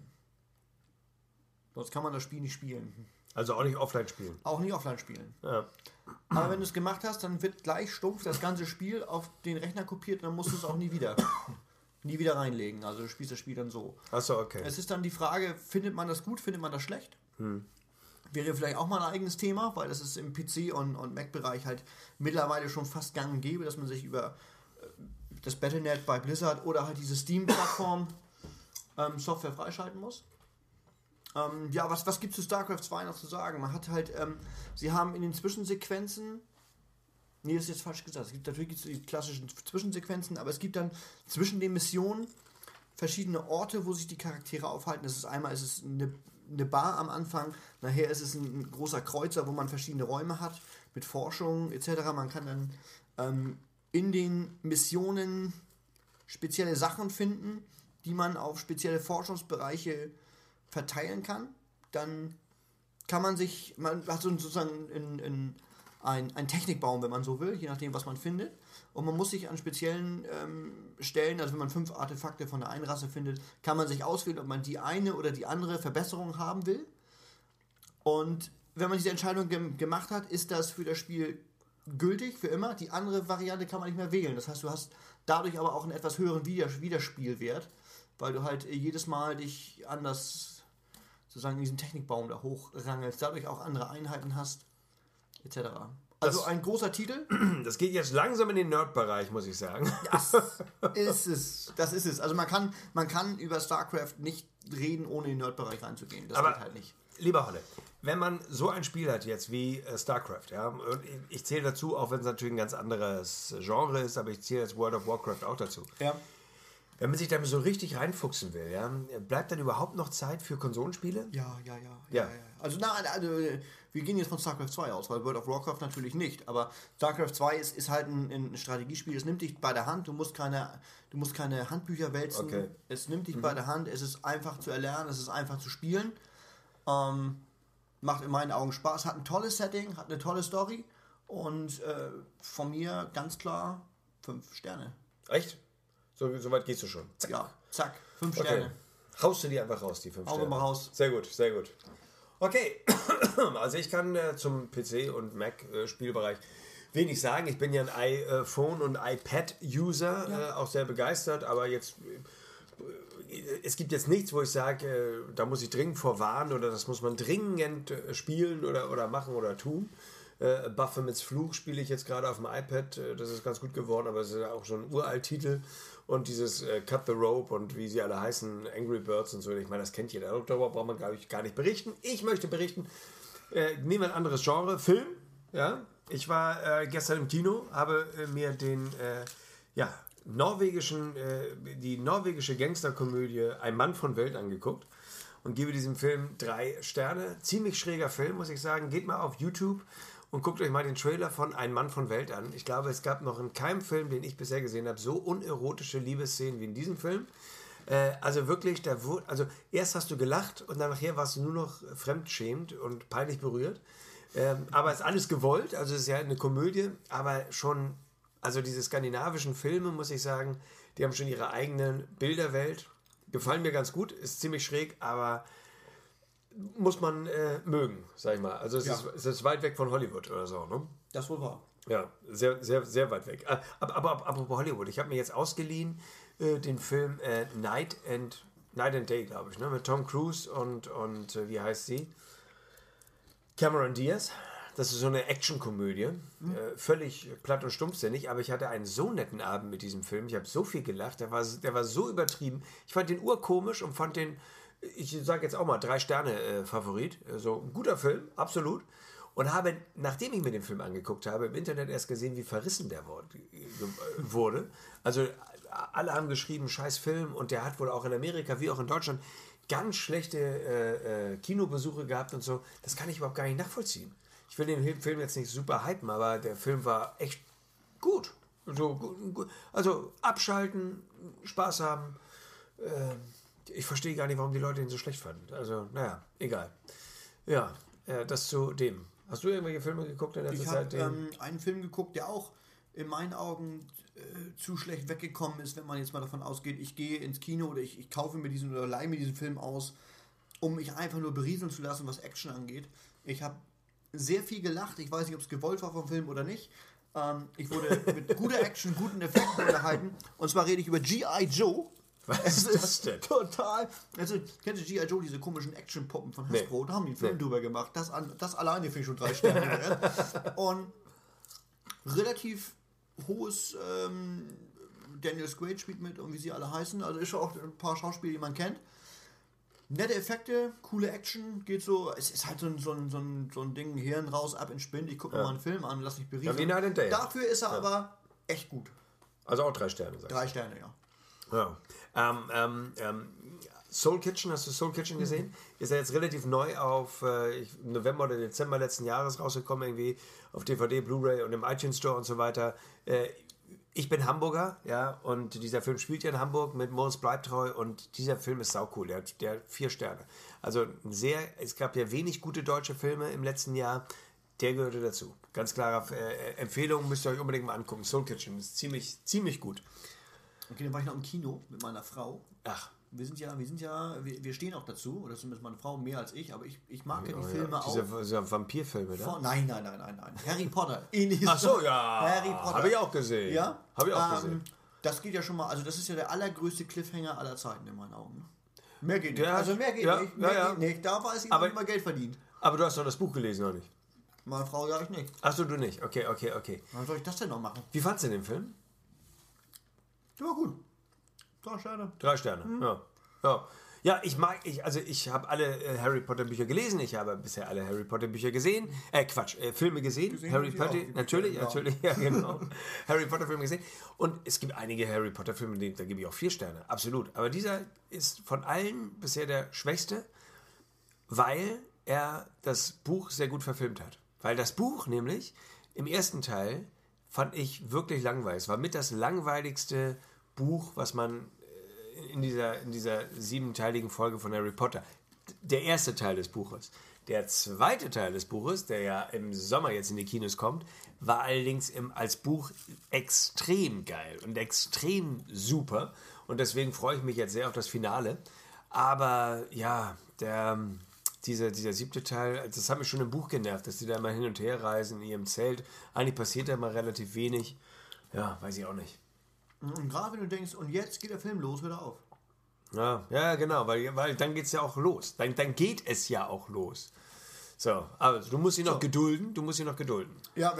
Sonst kann man das Spiel nicht spielen. Also auch nicht offline spielen. Auch nicht offline spielen. Ja. Aber wenn du es gemacht hast, dann wird gleich stumpf das ganze Spiel auf den Rechner kopiert und dann musst du es auch nie wieder nie wieder reinlegen. Also du spielst das Spiel dann so. Achso, okay. Es ist dann die Frage, findet man das gut, findet man das schlecht? Hm. Wäre vielleicht auch mal ein eigenes Thema, weil das ist im P C- und, und Mac-Bereich halt mittlerweile schon fast gang und gäbe, dass man sich über das Battle Punkt net bei Blizzard oder halt diese Steam-Plattform ähm, Software freischalten muss. Ähm, ja, was, was gibt es zu StarCraft zwei noch zu sagen? Man hat halt, ähm, sie haben in den Zwischensequenzen, nee, das ist jetzt falsch gesagt, es gibt natürlich gibt's die klassischen Zwischensequenzen, aber es gibt dann zwischen den Missionen verschiedene Orte, wo sich die Charaktere aufhalten. Das ist einmal ist es eine, eine Bar am Anfang, nachher ist es ein, ein großer Kreuzer, wo man verschiedene Räume hat, mit Forschung et cetera. Man kann dann ähm, in den Missionen spezielle Sachen finden, die man auf spezielle Forschungsbereiche verteilen kann. Dann kann man sich, man hat so sozusagen in, in ein, ein Technikbaum, wenn man so will, je nachdem, was man findet. Und man muss sich an speziellen ähm, Stellen, also wenn man fünf Artefakte von der einen Rasse findet, kann man sich auswählen, ob man die eine oder die andere Verbesserung haben will. Und wenn man diese Entscheidung ge- gemacht hat, ist das für das Spiel gültig, für immer. Die andere Variante kann man nicht mehr wählen. Das heißt, du hast dadurch aber auch einen etwas höheren Widers- Wiederspielwert, weil du halt jedes Mal dich anders sozusagen in diesen Technikbaum da hochrangelst, dadurch auch andere Einheiten hast, et cetera. Also das, ein großer Titel. Das geht jetzt langsam in den Nerd-Bereich, muss ich sagen. Das ist es. Das ist es. Also man kann, man kann über StarCraft nicht reden, ohne in den Nerd-Bereich reinzugehen. Das Aber, geht halt nicht. Lieber Holle, wenn man so ein Spiel hat jetzt wie äh, StarCraft, ja, und ich, ich zähle dazu, auch wenn es natürlich ein ganz anderes Genre ist, aber ich zähle jetzt World of Warcraft auch dazu. Ja. Wenn man sich da so richtig reinfuchsen will, ja, bleibt dann überhaupt noch Zeit für Konsolenspiele? Ja, ja, ja. Ja. ja, ja. Also, na, also, wir gehen jetzt von StarCraft zwei aus, weil World of Warcraft natürlich nicht. Aber StarCraft zwei ist, ist halt ein, ein Strategiespiel. Es nimmt dich bei der Hand. Du musst keine, du musst keine Handbücher wälzen. Okay. Es nimmt dich Mhm. bei der Hand. Es ist einfach zu erlernen. Es ist einfach zu spielen. Ähm, macht in meinen Augen Spaß. Hat ein tolles Setting, hat eine tolle Story. Und äh, von mir ganz klar fünf Sterne. Echt? So, so weit gehst du schon. Zack. Ja, zack. Fünf Okay. Sterne. Haust du die einfach raus, die fünf Hau Sterne? mal raus. Sehr gut, sehr gut. Okay, also ich kann äh, zum P C- und Mac-Spielbereich wenig sagen. Ich bin ja ein iPhone- und iPad-User, Ja. äh, auch sehr begeistert, aber jetzt... Äh, es gibt jetzt nichts, wo ich sage, äh, da muss ich dringend vorwarnen oder das muss man dringend äh, spielen oder, oder machen oder tun. Äh, Baphomets Fluch spiele ich jetzt gerade auf dem iPad. Äh, das ist ganz gut geworden, aber es ist ja auch schon ein Uralt-Titel. Und dieses äh, Cut the Rope und wie sie alle heißen, Angry Birds und so, ich meine, das kennt jeder. Darüber braucht man, glaube ich, gar nicht berichten. Ich möchte berichten, äh, nehmen wir ein anderes Genre, Film. Ja? Ich war äh, gestern im Kino, habe äh, mir den äh, ja, norwegischen, äh, die norwegische Gangsterkomödie Ein Mann von Welt angeguckt und gebe diesem Film drei Sterne. Ziemlich schräger Film, muss ich sagen. Geht mal auf YouTube und guckt euch mal den Trailer von Ein Mann von Welt an. Ich glaube, es gab noch in keinem Film, den ich bisher gesehen habe, so unerotische Liebesszenen wie in diesem Film. Äh, also wirklich, da wurde, also erst hast du gelacht und dann nachher warst du nur noch fremdschämt und peinlich berührt. Ähm, aber es ist alles gewollt, also es ist ja eine Komödie, aber schon, also diese skandinavischen Filme, muss ich sagen, die haben schon ihre eigene Bilderwelt. Gefallen mir ganz gut, ist ziemlich schräg, aber muss man äh, mögen, sag ich mal. Also es, ja. ist, es ist weit weg von Hollywood oder so, ne? Das wohl wahr. Ja, sehr, sehr, sehr weit weg. Aber, aber, aber apropos Hollywood, ich habe mir jetzt ausgeliehen äh, den Film äh, Night and Night and Day, glaube ich, ne? Mit Tom Cruise und, und äh, wie heißt sie? Cameron Diaz. Das ist so eine Actionkomödie. Mhm. Äh, völlig platt und stumpfsinnig, aber ich hatte einen so netten Abend mit diesem Film. Ich habe so viel gelacht, der war, der war so übertrieben. Ich fand den urkomisch und fand den, ich sage jetzt auch mal, drei Sterne äh, Favorit. So ein guter Film, absolut. Und habe, nachdem ich mir den Film angeguckt habe, im Internet erst gesehen, wie verrissen der wurde. Also alle haben geschrieben, scheiß Film, und der hat wohl auch in Amerika wie auch in Deutschland ganz schlechte äh, äh, Kinobesuche gehabt und so. Das kann ich überhaupt gar nicht nachvollziehen. Ich will den Film jetzt nicht super hypen, aber der Film war echt gut. So, gut, also abschalten, Spaß haben. Äh, ich verstehe gar nicht, warum die Leute ihn so schlecht fanden. Also, naja, egal. Ja, äh, das zu dem. Hast du irgendwelche Filme geguckt in letzter ich Zeit? Ich habe ähm, einen Film geguckt, der auch in meinen Augen äh, zu schlecht weggekommen ist, wenn man jetzt mal davon ausgeht, ich gehe ins Kino oder ich, ich kaufe mir diesen oder leihe mir diesen Film aus, um mich einfach nur berieseln zu lassen, was Action angeht. Ich habe sehr viel gelacht. Ich weiß nicht, ob es gewollt war vom Film oder nicht. Ähm, ich wurde mit guter Action, guten Effekten unterhalten. Und zwar rede ich über G I. Joe. Was es ist das denn? Total. Also, kennst du G I. Joe, diese komischen Action-Puppen von Hasbro? Nee. Da haben die einen Film nee. drüber gemacht. Das, an, das alleine finde ich schon drei Sterne. Und relativ hohes ähm, Daniel Quaid spielt mit und wie sie alle heißen. Also ist auch ein paar Schauspieler, die man kennt. Nette Effekte, coole Action, geht so, es ist halt so ein, so ein, so ein, so ein Ding, Hirn raus, ab in Spinn, ich gucke mir ja. mal einen Film an, lass mich berieseln. Ja, Day. Dafür ist er ja. aber echt gut. Also auch drei Sterne, sagst du? Drei Sterne, ja. Ja. Ähm, ähm, ähm, Soul Kitchen, hast du Soul Kitchen gesehen? Mhm. Ist ja jetzt relativ neu auf äh, November oder Dezember letzten Jahres rausgekommen, irgendwie auf D V D, Blu-ray und im iTunes Store und so weiter. Äh, Ich bin Hamburger, ja, und dieser Film spielt ja in Hamburg mit Moritz Bleibtreu, und dieser Film ist saucool, der hat, der hat vier Sterne. Also sehr, es gab ja wenig gute deutsche Filme im letzten Jahr, der gehörte dazu. Ganz klare äh, Empfehlung, müsst ihr euch unbedingt mal angucken. Soul Kitchen ist ziemlich, ziemlich gut. Okay, dann war ich noch im Kino mit meiner Frau. Ach. Wir sind ja, wir sind ja, wir, wir stehen auch dazu, oder zumindest meine Frau mehr als ich, aber ich, ich mag ja, ja die ja, Filme diese, auch. Diese Vampirfilme, da? Vor, nein, nein, nein, nein, nein. Harry Potter. Ach so, ja. Harry Potter. Habe ich auch gesehen. Ja? Habe ich auch ähm, gesehen. Das geht ja schon mal, also das ist ja der allergrößte Cliffhanger aller Zeiten in meinen Augen. Mehr geht nicht. Der, also mehr geht ja, nicht. Mehr ja, ja. geht nicht. Da weiß ich, aber mal Geld verdient. Aber du hast doch das Buch gelesen, oder nicht? Meine Frau ja ich nicht. Ach so, du nicht. Okay, okay, okay. Wann soll ich das denn noch machen? Wie fandst du den Film? Der war gut. Drei Sterne. Drei Sterne, mhm. ja. Ja. Ja, ich mag, ich, also ich habe alle äh, Harry Potter Bücher gelesen, ich habe bisher alle Harry Potter Bücher gesehen, äh Quatsch, äh, Filme gesehen, gesehen Harry Potter, natürlich, ja. natürlich, ja genau, Harry Potter Filme gesehen, und es gibt einige Harry Potter Filme, da gebe ich auch vier Sterne, absolut, aber dieser ist von allen bisher der schwächste, weil er das Buch sehr gut verfilmt hat, weil das Buch nämlich im ersten Teil fand ich wirklich langweilig, es war mit das langweiligste Buch, was man in dieser, in dieser siebenteiligen Folge von Harry Potter. Der erste Teil des Buches. Der zweite Teil des Buches, der ja im Sommer jetzt in die Kinos kommt, war allerdings im, als Buch extrem geil und extrem super. Und deswegen freue ich mich jetzt sehr auf das Finale. Aber ja, der, dieser, dieser siebte Teil, das hat mich schon im Buch genervt, dass die da immer hin und her reisen in ihrem Zelt. Eigentlich passiert da mal relativ wenig. Ja, weiß ich auch nicht. Und gerade wenn du denkst, und jetzt geht der Film los, hör auf. Ja, ja, genau, weil, weil dann geht es ja auch los. Dann, dann geht es ja auch los. So, also du musst ihn noch so. gedulden, du musst ihn noch gedulden. Ja, werde ich.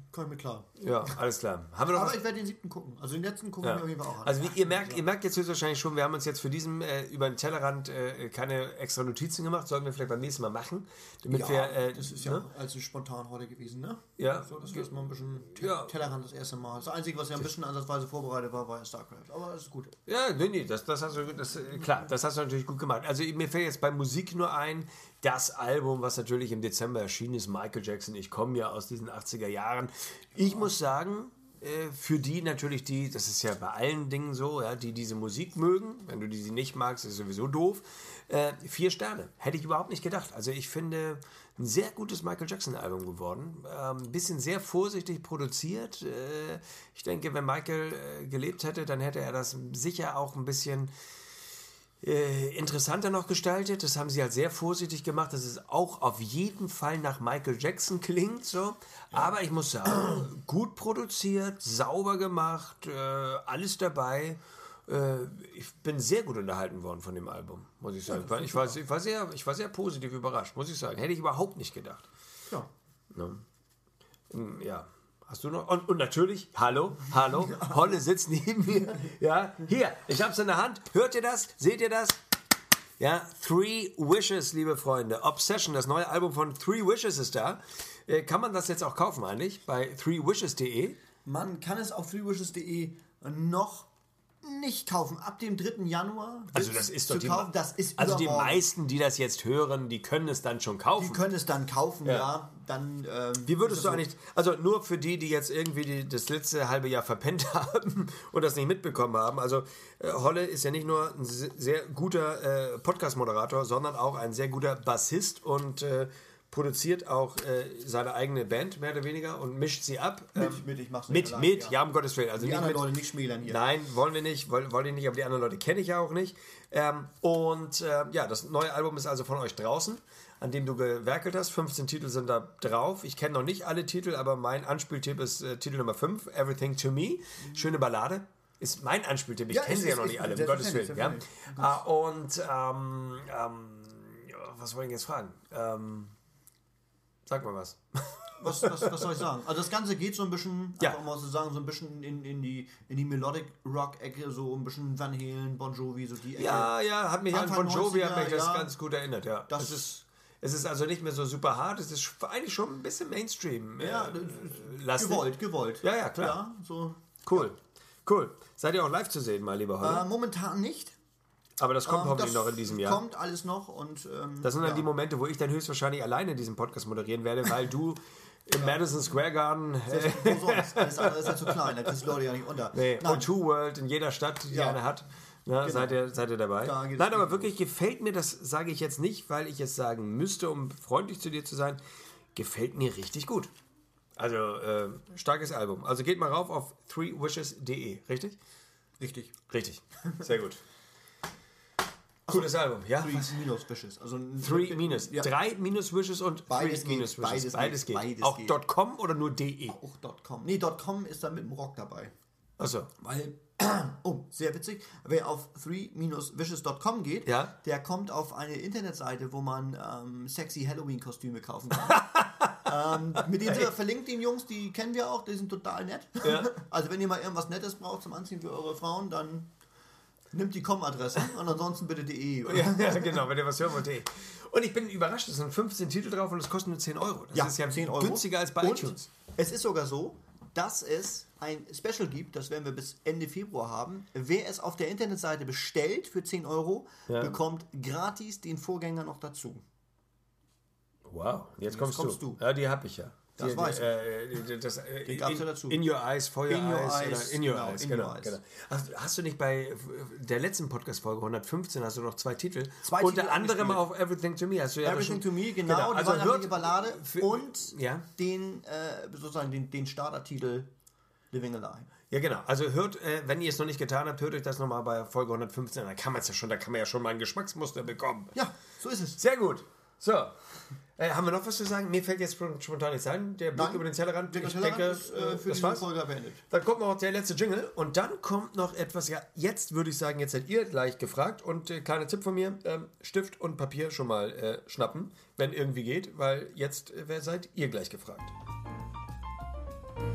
Komm ich mir klar. Ja, alles klar. Haben wir noch Aber was? ich werde den siebten gucken. Also den letzten gucken Ja. wir auf jeden Fall auch an. Also wie ihr merkt, ihr merkt jetzt höchstwahrscheinlich schon, wir haben uns jetzt für diesen äh, über den Tellerrand äh, keine extra Notizen gemacht, sollten wir vielleicht beim nächsten Mal machen, damit ja, wir äh, das ist ja ne? also spontan heute gewesen, ne? Ja. So, das ist mal ein bisschen Te- Ja. Tellerrand das erste Mal. Das Einzige, was ja ein bisschen ansatzweise vorbereitet war, war ja StarCraft. Aber das ist gut. Ja, nee, nee, das, das hast du, das, äh, klar, das hast du natürlich gut gemacht. Also mir fällt jetzt bei Musik nur ein, das Album, was natürlich im Dezember erschienen ist, Michael Jackson. Ich komme ja aus diesen achtziger Jahren. Ich muss sagen, äh, für die natürlich die, das ist ja bei allen Dingen so, ja, die diese Musik mögen, wenn du die sie nicht magst, ist sowieso doof. Äh, vier Sterne, hätte ich überhaupt nicht gedacht. Also ich finde, ein sehr gutes Michael Jackson Album geworden. Ein ähm, bisschen sehr vorsichtig produziert. Äh, ich denke, wenn Michael äh, gelebt hätte, dann hätte er das sicher auch ein bisschen Äh, interessanter noch gestaltet. Das haben sie halt sehr vorsichtig gemacht, dass es auch auf jeden Fall nach Michael Jackson klingt. So. Aber ich muss sagen, gut produziert, sauber gemacht, äh, alles dabei. Äh, ich bin sehr gut unterhalten worden von dem Album, muss ich sagen. Ja, ich, war, ich, war sehr, ich war sehr positiv überrascht, muss ich sagen. Hätte ich überhaupt nicht gedacht. Ja. Ne? Ja. Hast du noch? Und, und natürlich, hallo, hallo, Holle sitzt neben mir. Ja, hier, ich hab's in der Hand. Hört ihr das? Seht ihr das? Ja, Three Wishes, liebe Freunde. Obsession, das neue Album von Three Wishes ist da. Äh, kann man das jetzt auch kaufen eigentlich? Bei three wishes punkt de? Man kann es auf three wishes punkt de noch nicht kaufen. Ab dem dritten Januar. Also das ist doch zu die, kaufen. Das ist also die übermorgen. meisten, die das jetzt hören, die können es dann schon kaufen. Die können es dann kaufen, ja. Ja. Dann, ähm, Wie würdest ist du das so- eigentlich, also nur für die, die jetzt irgendwie die, das letzte halbe Jahr verpennt haben und das nicht mitbekommen haben, also äh, Holle ist ja nicht nur ein se- sehr guter äh, Podcast-Moderator, sondern auch ein sehr guter Bassist und äh, produziert auch äh, seine eigene Band, mehr oder weniger, und mischt sie ab. Mit, Ähm, mit, ich mach's nicht mit, allein, mit, ja. ja, um Gottes Willen. Also Die nicht anderen mit, Leute nicht schmälern hier. Nein, wollen wir nicht, wollen, wollen wir nicht, aber die anderen Leute kenne ich ja auch nicht. Ähm, und äh, ja, das neue Album ist also von euch draußen, an dem du gewerkelt hast. fünfzehn Titel sind da drauf. Ich kenne noch nicht alle Titel, aber mein Anspieltipp ist äh, Titel Nummer fünf, Everything to Me. Schöne Ballade. Ist mein Anspieltipp. Ich Ja, kenne ist- sie ja ist- noch ist- nicht alle, um Gottes Willen. Ja? selbstverständlich, Ah, und ähm, ähm, ja, was wollte ich jetzt fragen? Ähm, sag mal was. Was, was, was soll ich sagen? Also das Ganze geht so ein bisschen, Ja. einfach mal so sagen, so ein bisschen in, in die, in die Melodic Rock-Ecke, so ein bisschen Van Halen, Bon Jovi, so die Ecke. Ja, ja, hat mich an Anfang Bon Jovi hat mich neunziger, das ja. ganz gut erinnert, ja. Das- es ist es ist also nicht mehr so super hart, es ist eigentlich schon ein bisschen Mainstream. Ja, äh, das ist lastig. gewollt, gewollt. Ja, ja, klar. Ja, so. Cool. Cool. Seid ihr auch live zu sehen, mal lieber Holle? Äh, momentan nicht. Aber das kommt Ähm, hoffentlich das noch in diesem Jahr. Kommt alles noch und ähm, Das sind dann ja. die Momente, wo ich dann höchstwahrscheinlich alleine diesen Podcast moderieren werde, weil du im Madison Square Garden, äh, Wo sonst? Alles andere ist ja zu klein, da kriegst du Leute ja nicht unter. nee, Nein. O zwei World in jeder Stadt, die Ja. eine hat. Na, Genau. seid, ihr, seid ihr dabei? Da geht's Nein, aber richtig wirklich gefällt mir, das sage ich jetzt nicht, weil ich es sagen müsste, um freundlich zu dir zu sein, gefällt mir richtig gut. Also, äh, starkes Album. Also geht mal rauf auf three wishes punkt de, richtig? Richtig. Richtig. Sehr gut. Cooles Album, ja? Three minus Wishes. Also ein- Three minus. Ja. Drei minus Wishes und Beides three geht, minus Wishes. beides Beides geht, geht. beides Auch geht. .com oder nur .de? Auch .com. Nee, .com ist da mit dem Rock dabei. Achso. Weil, oh, sehr witzig, wer auf three wishes punkt com geht, Ja. der kommt auf eine Internetseite, wo man ähm, sexy Halloween-Kostüme kaufen kann. ähm, mit denen sind wir verlinkt, den Jungs, die kennen wir auch, die sind total nett. Ja. Also wenn ihr mal irgendwas Nettes braucht zum Anziehen für eure Frauen, dann nimmt die Com-Adresse und ansonsten bitte .de. Ja, ja, genau, wenn ihr was hören wollt. .de. Und ich bin überrascht, es sind fünfzehn Titel drauf und es kostet nur zehn Euro. Das ist ja zehn Euro. günstiger als bei Und iTunes. es ist sogar so, dass es ein Special gibt, das werden wir bis Ende Februar haben. Wer es auf der Internetseite bestellt für zehn Euro, Ja. bekommt gratis den Vorgänger noch dazu. Wow, jetzt kommst, kommst du. du. Ja, die hab ich ja. Das die, weiß die, äh, die, das, äh, Den gab's in, ja dazu. In Your Eyes, For Your, In Your Eyes, Eyes, oder In Your genau, Eyes, In genau. Your Eyes. genau. Hast, hast du nicht bei der letzten Podcast-Folge hundertfünfzehn hast du noch zwei Titel? Zwei Unter Titel anderem angespielt. auf Everything to Me hast du ja Everything schon, to Me, genau, die also weihnachtliche hört, Ballade für- und ja. den, äh, sozusagen den, den Startertitel Living Alive. Ja, genau. Also hört, äh, wenn ihr es noch nicht getan habt, hört euch das nochmal bei Folge hundertfünfzehn. Da kann man es ja schon, da kann man ja schon mal ein Geschmacksmuster bekommen. Ja, so ist es. Sehr gut. So. Äh, haben wir noch was zu sagen? Mir fällt jetzt spontan nichts ein. Der Blick Nein, über den Tellerrand, Der ich Tellerrand denke, ist äh, für das diese war's. Folge beendet. Dann kommt noch der letzte Jingle und dann kommt noch etwas, ja, jetzt würde ich sagen, jetzt seid ihr gleich gefragt und äh, kleiner Tipp von mir, ähm, Stift und Papier schon mal äh, schnappen, wenn irgendwie geht, weil jetzt äh, wer seid ihr gleich gefragt.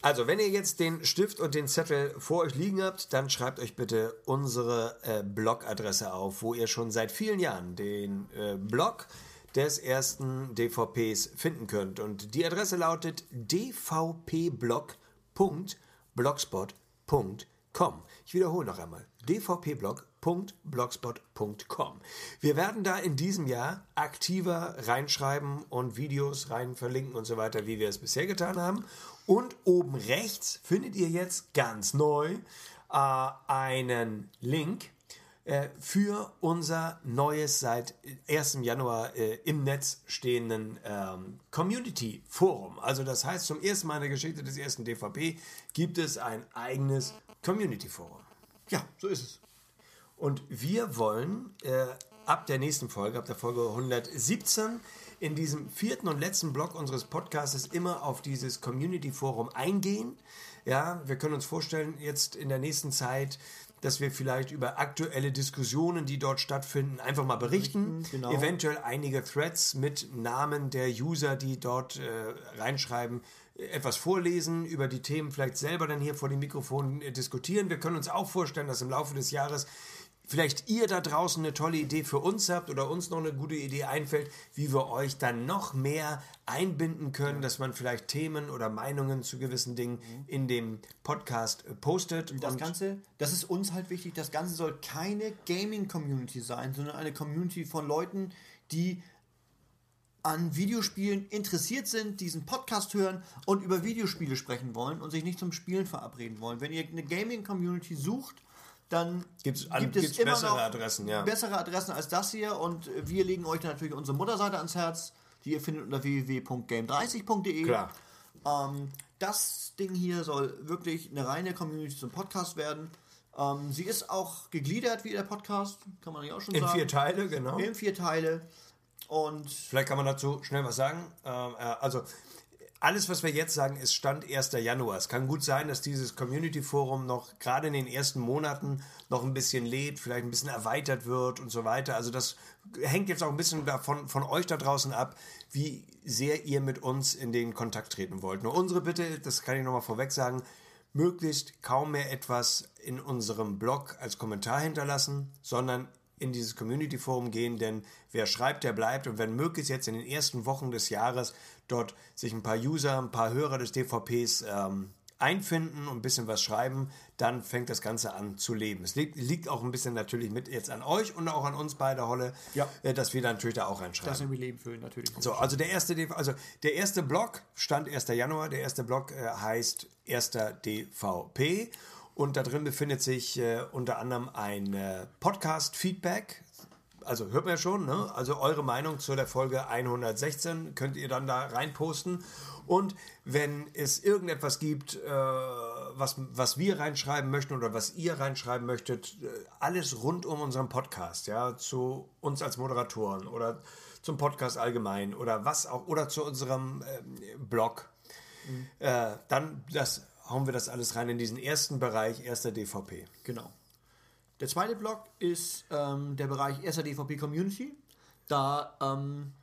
Also, wenn ihr jetzt den Stift und den Zettel vor euch liegen habt, dann schreibt euch bitte unsere äh, Blogadresse auf, wo ihr schon seit vielen Jahren den äh, Blog des ersten D V Ps finden könnt. Und die Adresse lautet d v p blog punkt blogspot punkt com. Ich wiederhole noch einmal, d v p blog punkt blogspot punkt com. Wir werden da in diesem Jahr aktiver reinschreiben und Videos rein verlinken und so weiter, wie wir es bisher getan haben. Und oben rechts findet ihr jetzt ganz neu äh, einen Link äh, für unser neues, seit ersten Januar äh, im Netz stehenden ähm, Community Forum. Also das heißt, zum ersten Mal in der Geschichte des ersten D V P gibt es ein eigenes Community Forum. Ja, so ist es. Und wir wollen äh, ab der nächsten Folge, ab der Folge hundertsiebzehn, in diesem vierten und letzten Block unseres Podcasts immer auf dieses Community Forum eingehen. Ja, wir können uns vorstellen, jetzt in der nächsten Zeit, dass wir vielleicht über aktuelle Diskussionen, die dort stattfinden, einfach mal berichten. berichten genau. Eventuell einige Threads mit Namen der User, die dort äh, reinschreiben, etwas vorlesen, über die Themen vielleicht selber dann hier vor dem Mikrofon äh, diskutieren. Wir können uns auch vorstellen, dass im Laufe des Jahres vielleicht ihr da draußen eine tolle Idee für uns habt oder uns noch eine gute Idee einfällt, wie wir euch dann noch mehr einbinden können, dass man vielleicht Themen oder Meinungen zu gewissen Dingen in dem Podcast postet. Und das Ganze, das ist uns halt wichtig, das Ganze soll keine Gaming-Community sein, sondern eine Community von Leuten, die an Videospielen interessiert sind, diesen Podcast hören und über Videospiele sprechen wollen und sich nicht zum Spielen verabreden wollen. Wenn ihr eine Gaming-Community sucht, dann Gibt's, gibt es immer bessere noch Adressen, ja. bessere Adressen als das hier und wir legen euch natürlich unsere Mutterseite ans Herz, die ihr findet unter w w w punkt game dreißig punkt de. Klar. Ähm, das Ding hier soll wirklich eine reine Community zum Podcast werden. Ähm, sie ist auch gegliedert wie der Podcast, kann man ja auch schon In sagen. vier Teile, genau. In vier Teile. Und vielleicht kann man dazu schnell was sagen. Ähm, äh, also alles, was wir jetzt sagen, ist Stand ersten Januar. Es kann gut sein, dass dieses Community-Forum noch gerade in den ersten Monaten noch ein bisschen lebt, vielleicht ein bisschen erweitert wird und so weiter. Also das hängt jetzt auch ein bisschen davon, von euch da draußen ab, wie sehr ihr mit uns in den Kontakt treten wollt. Nur unsere Bitte, das kann ich nochmal vorweg sagen, möglichst kaum mehr etwas in unserem Blog als Kommentar hinterlassen, sondern in dieses Community-Forum gehen, denn wer schreibt, der bleibt und wenn möglichst jetzt in den ersten Wochen des Jahres dort sich ein paar User, ein paar Hörer des D V Ps ähm, einfinden und ein bisschen was schreiben, dann fängt das Ganze an zu leben. Es liegt, liegt auch ein bisschen natürlich mit jetzt an euch und auch an uns beide, Holle, ja. äh, dass wir da natürlich da auch reinschreiben. Das irgendwie Leben füllen, natürlich. So, also der erste, also der erste Blog stand ersten Januar, der erste Blog äh, heißt erster D V P. Und da drin befindet sich äh, unter anderem ein äh, Podcast-Feedback. Also hört man ja schon, ne? Also eure Meinung zu der Folge hundertsechzehn könnt ihr dann da reinposten. Und wenn es irgendetwas gibt, äh, was, was wir reinschreiben möchten oder was ihr reinschreiben möchtet, äh, alles rund um unseren Podcast, ja, zu uns als Moderatoren oder zum Podcast allgemein oder was auch, oder zu unserem äh, Blog, mhm. äh, dann das hauen wir das alles rein in diesen ersten Bereich, erster D V P. Genau. Der zweite Block ist ähm, der Bereich erster D V P Community. Da ähm,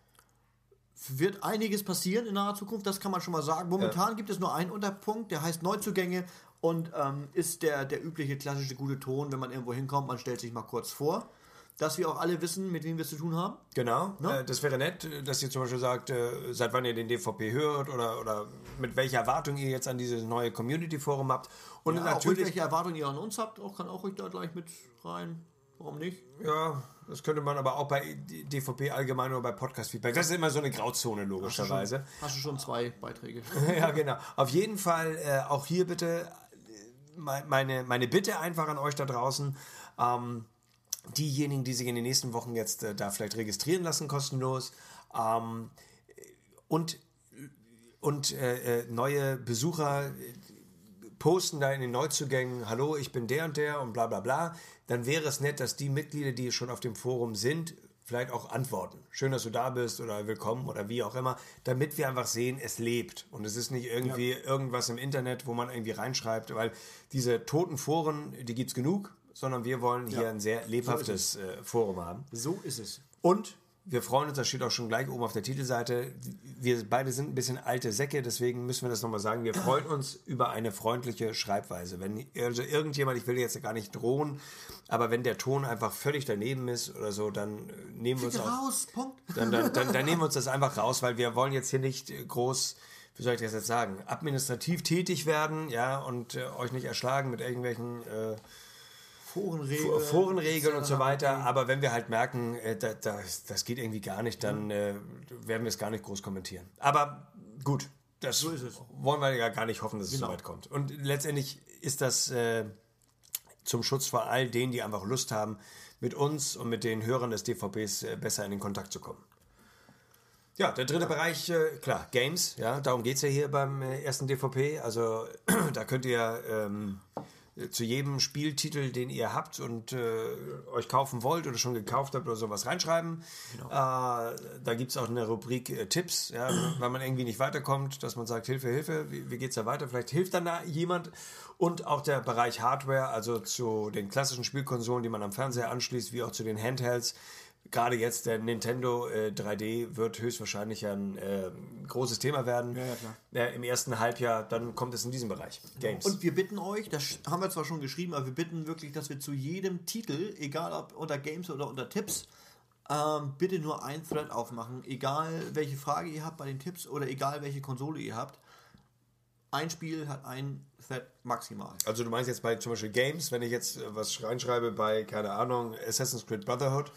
wird einiges passieren in naher Zukunft, das kann man schon mal sagen. Momentan ja. gibt es nur einen Unterpunkt, der heißt Neuzugänge und ähm, ist der, der übliche klassische gute Ton, wenn man irgendwo hinkommt, man stellt sich mal kurz vor. Dass wir auch alle wissen, mit wem wir es zu tun haben. Genau, ne? äh, das wäre nett, dass ihr zum Beispiel sagt, äh, seit wann ihr den D V P hört oder, oder mit welcher Erwartung ihr jetzt an dieses neue Community-Forum habt. Und ja, natürlich, auch welche Erwartungen ihr an uns habt, auch, kann auch ruhig da gleich mit rein. Warum nicht? Ja, das könnte man aber auch bei D V P allgemein oder bei Podcast-Feedback. Das ist immer so eine Grauzone, logischerweise. Hast du schon, hast du schon zwei Beiträge? Ja, genau. Auf jeden Fall äh, auch hier bitte äh, meine, meine Bitte einfach an euch da draußen, ähm, diejenigen, die sich in den nächsten Wochen jetzt äh, da vielleicht registrieren lassen, kostenlos, ähm, und, und äh, neue Besucher äh, posten da in den Neuzugängen, hallo, ich bin der und der und bla bla bla, dann wäre es nett, dass die Mitglieder, die schon auf dem Forum sind, vielleicht auch antworten. Schön, dass du da bist oder willkommen oder wie auch immer, damit wir einfach sehen, es lebt und es ist nicht irgendwie ja. irgendwas im Internet, wo man irgendwie reinschreibt, weil diese toten Foren, die gibt es genug, sondern wir wollen hier ja. ein sehr lebhaftes so äh, Forum haben. So ist es. Und Wir freuen uns, das steht auch schon gleich oben auf der Titelseite. Wir beide sind ein bisschen alte Säcke, deswegen müssen wir das nochmal sagen. Wir freuen uns über eine freundliche Schreibweise. Wenn also irgendjemand, ich will jetzt gar nicht drohen, aber wenn der Ton einfach völlig daneben ist oder so, dann nehmen wir uns auch, raus, Punkt. Dann, dann, dann, dann nehmen wir uns das einfach raus, weil wir wollen jetzt hier nicht groß, wie soll ich das jetzt sagen, administrativ tätig werden, ja, und äh, euch nicht erschlagen mit irgendwelchen äh, Forenregeln, Forenregeln und so weiter, aber wenn wir halt merken, äh, da, das, das geht irgendwie gar nicht, dann äh, werden wir es gar nicht groß kommentieren. Aber gut, das so ist es. Wollen wir ja gar nicht hoffen, dass es Genau. so weit kommt. Und letztendlich ist das äh, zum Schutz vor all denen, die einfach Lust haben, mit uns und mit den Hörern des D V Ps äh, besser in den Kontakt zu kommen. Ja, der dritte Bereich, äh, klar, Games, ja, darum geht es ja hier beim äh, ersten D V P. Also da könnt ihr ähm, zu jedem Spieltitel, den ihr habt und äh, euch kaufen wollt oder schon gekauft habt oder sowas reinschreiben. Genau. Äh, da gibt es auch eine Rubrik äh, Tipps, ja, weil man irgendwie nicht weiterkommt, dass man sagt, Hilfe, Hilfe, wie, wie geht es da weiter? Vielleicht hilft dann da jemand. Und auch der Bereich Hardware, also zu den klassischen Spielkonsolen, die man am Fernseher anschließt, wie auch zu den Handhelds. Gerade jetzt der Nintendo äh, drei D wird höchstwahrscheinlich ein äh, großes Thema werden. Ja, ja, klar. Äh, Im ersten Halbjahr, dann kommt es in diesem Bereich. Games. Und wir bitten euch, das haben wir zwar schon geschrieben, aber wir bitten wirklich, dass wir zu jedem Titel, egal ob unter Games oder unter Tipps, ähm, bitte nur ein Thread aufmachen. Egal welche Frage ihr habt bei den Tipps oder egal welche Konsole ihr habt. Ein Spiel hat ein Thread maximal. Also du meinst jetzt bei zum Beispiel Games, wenn ich jetzt äh, was reinschreibe bei, keine Ahnung, Assassin's Creed Brotherhood,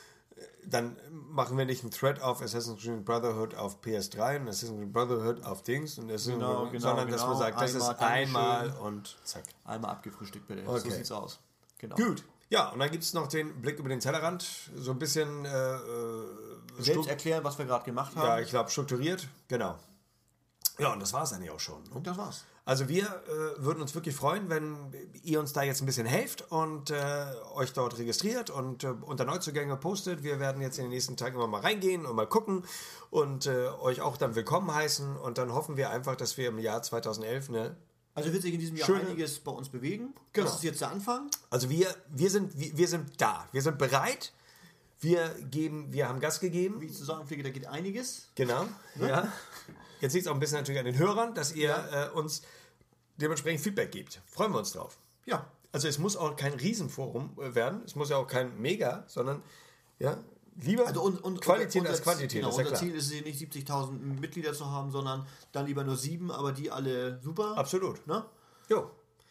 dann machen wir nicht einen Thread auf Assassin's Creed Brotherhood auf P S drei und Assassin's Creed Brotherhood auf Dings, und Assassin's Genau, Creed, genau, sondern dass man genau. sagt, das Einmal, ist einmal Dankeschön. und zack. Einmal abgefrühstückt bitte. Okay. So sieht's aus. Genau. Gut. Ja, und dann gibt es noch den Blick über den Tellerrand, so ein bisschen äh, Selbst erklären, was wir gerade gemacht haben. ja, ich glaube strukturiert, genau. Ja, und das war es eigentlich auch schon. Ne? Das war's. Also wir äh, würden uns wirklich freuen, wenn ihr uns da jetzt ein bisschen helft und äh, euch dort registriert und äh, unter Neuzugänge postet. Wir werden jetzt in den nächsten Tagen immer mal reingehen und mal gucken und äh, euch auch dann willkommen heißen. Und dann hoffen wir einfach, dass wir im Jahr zweitausendelf eine... Also wird sich in diesem Jahr Schöne- einiges bei uns bewegen. Genau. Das ist jetzt der Anfang. Also wir, wir, sind, wir, wir sind da, wir sind bereit. Wir geben, wir haben Gas gegeben. Wie ich zu sagen pflege, da geht einiges. Genau, ja. Jetzt liegt es auch ein bisschen natürlich an den Hörern, dass ihr äh, uns dementsprechend Feedback gibt. Freuen wir uns drauf. Ja. Also es muss auch kein Riesenforum äh, werden, es muss ja auch kein Mega, sondern ja, lieber Also und, und, Qualität unser, als Quantität, genau, ist ja unser klar. Ziel ist es nicht siebzigtausend Mitglieder zu haben, sondern dann lieber nur sieben, aber die alle super. Absolut. Ne? Jo.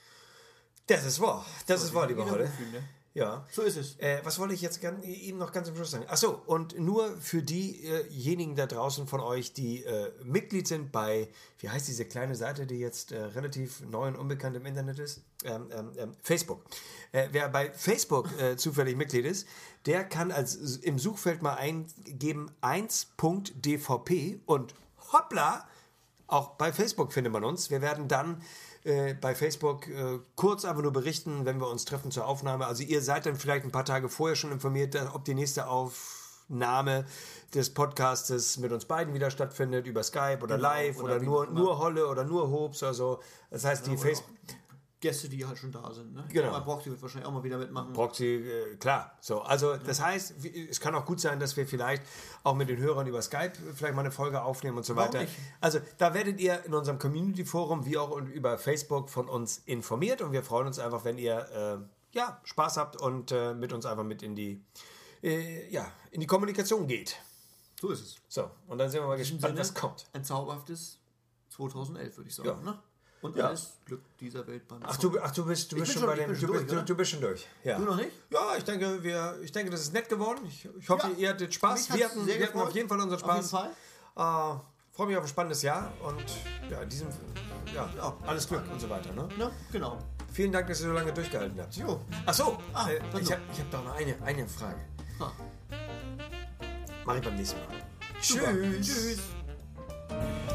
Das ist wahr. Das ist wahr, lieber Jeder Holle. Gefühl, ne? Ja. So ist es. Äh, was wollte ich jetzt gern, eben noch ganz am Schluss sagen? Achso, und nur für diejenigen da draußen von euch, die äh, Mitglied sind bei, wie heißt diese kleine Seite, die jetzt äh, relativ neu und unbekannt im Internet ist? Ähm, ähm, ähm, Facebook. Äh, wer bei Facebook äh, zufällig Mitglied ist, der kann als im Suchfeld mal eingeben eins Punkt D V P und hoppla, auch bei Facebook findet man uns. Wir werden dann äh, bei Facebook äh, kurz einfach nur berichten, wenn wir uns treffen zur Aufnahme. Also ihr seid dann vielleicht ein paar Tage vorher schon informiert, ob die nächste Aufnahme des Podcastes mit uns beiden wieder stattfindet, über Skype oder Genau, live oder oder, wie nur, auch immer. nur Holle oder nur Hobbs oder so. Das heißt, die Oder Facebook... Gäste, die halt schon da sind. Ne? Genau. Aber Broxy wird wahrscheinlich auch mal wieder mitmachen. Proxy, äh, klar. So, also das heißt, wie- es kann auch gut sein, dass wir vielleicht auch mit den Hörern über Skype vielleicht mal eine Folge aufnehmen und so Warum weiter. nicht? Also da werdet ihr in unserem Community-Forum wie auch über Facebook von uns informiert, und wir freuen uns einfach, wenn ihr äh, ja, Spaß habt und äh, mit uns einfach mit in die, äh, ja, in die Kommunikation geht. So ist es. So, und dann sind wir mal gespannt, Sinne, was kommt. Ein zauberhaftes zweitausendelf, würde ich sagen. Ja. Ne? Und Ja. alles Glück dieser Welt beim Ach, du, ach, du bist, du Ich bist bin schon schon- bei ich dem. bin schon Du, durch, bist- du, oder? du bist schon durch. Ja. Du noch nicht? Ja, ich denke, wir, ich denke, das ist nett geworden. Ich, ich hoffe, Ja. ihr hattet Spaß. Mich hat's Wir hatten, sehr wir hatten gefreut. auf jeden Fall unseren Auf jeden Spaß. Fall. Äh, freue mich auf ein spannendes Jahr und ja, in diesem ja, Ja. alles Glück und so weiter. Ne? Ne? Genau. Vielen Dank, dass ihr so lange durchgehalten habt. Jo. Ach so, Ah, äh, dann ich so. habe ich hab doch noch eine, eine Frage. Ha. Mach ich beim nächsten Mal. Super. Tschüss. Tschüss.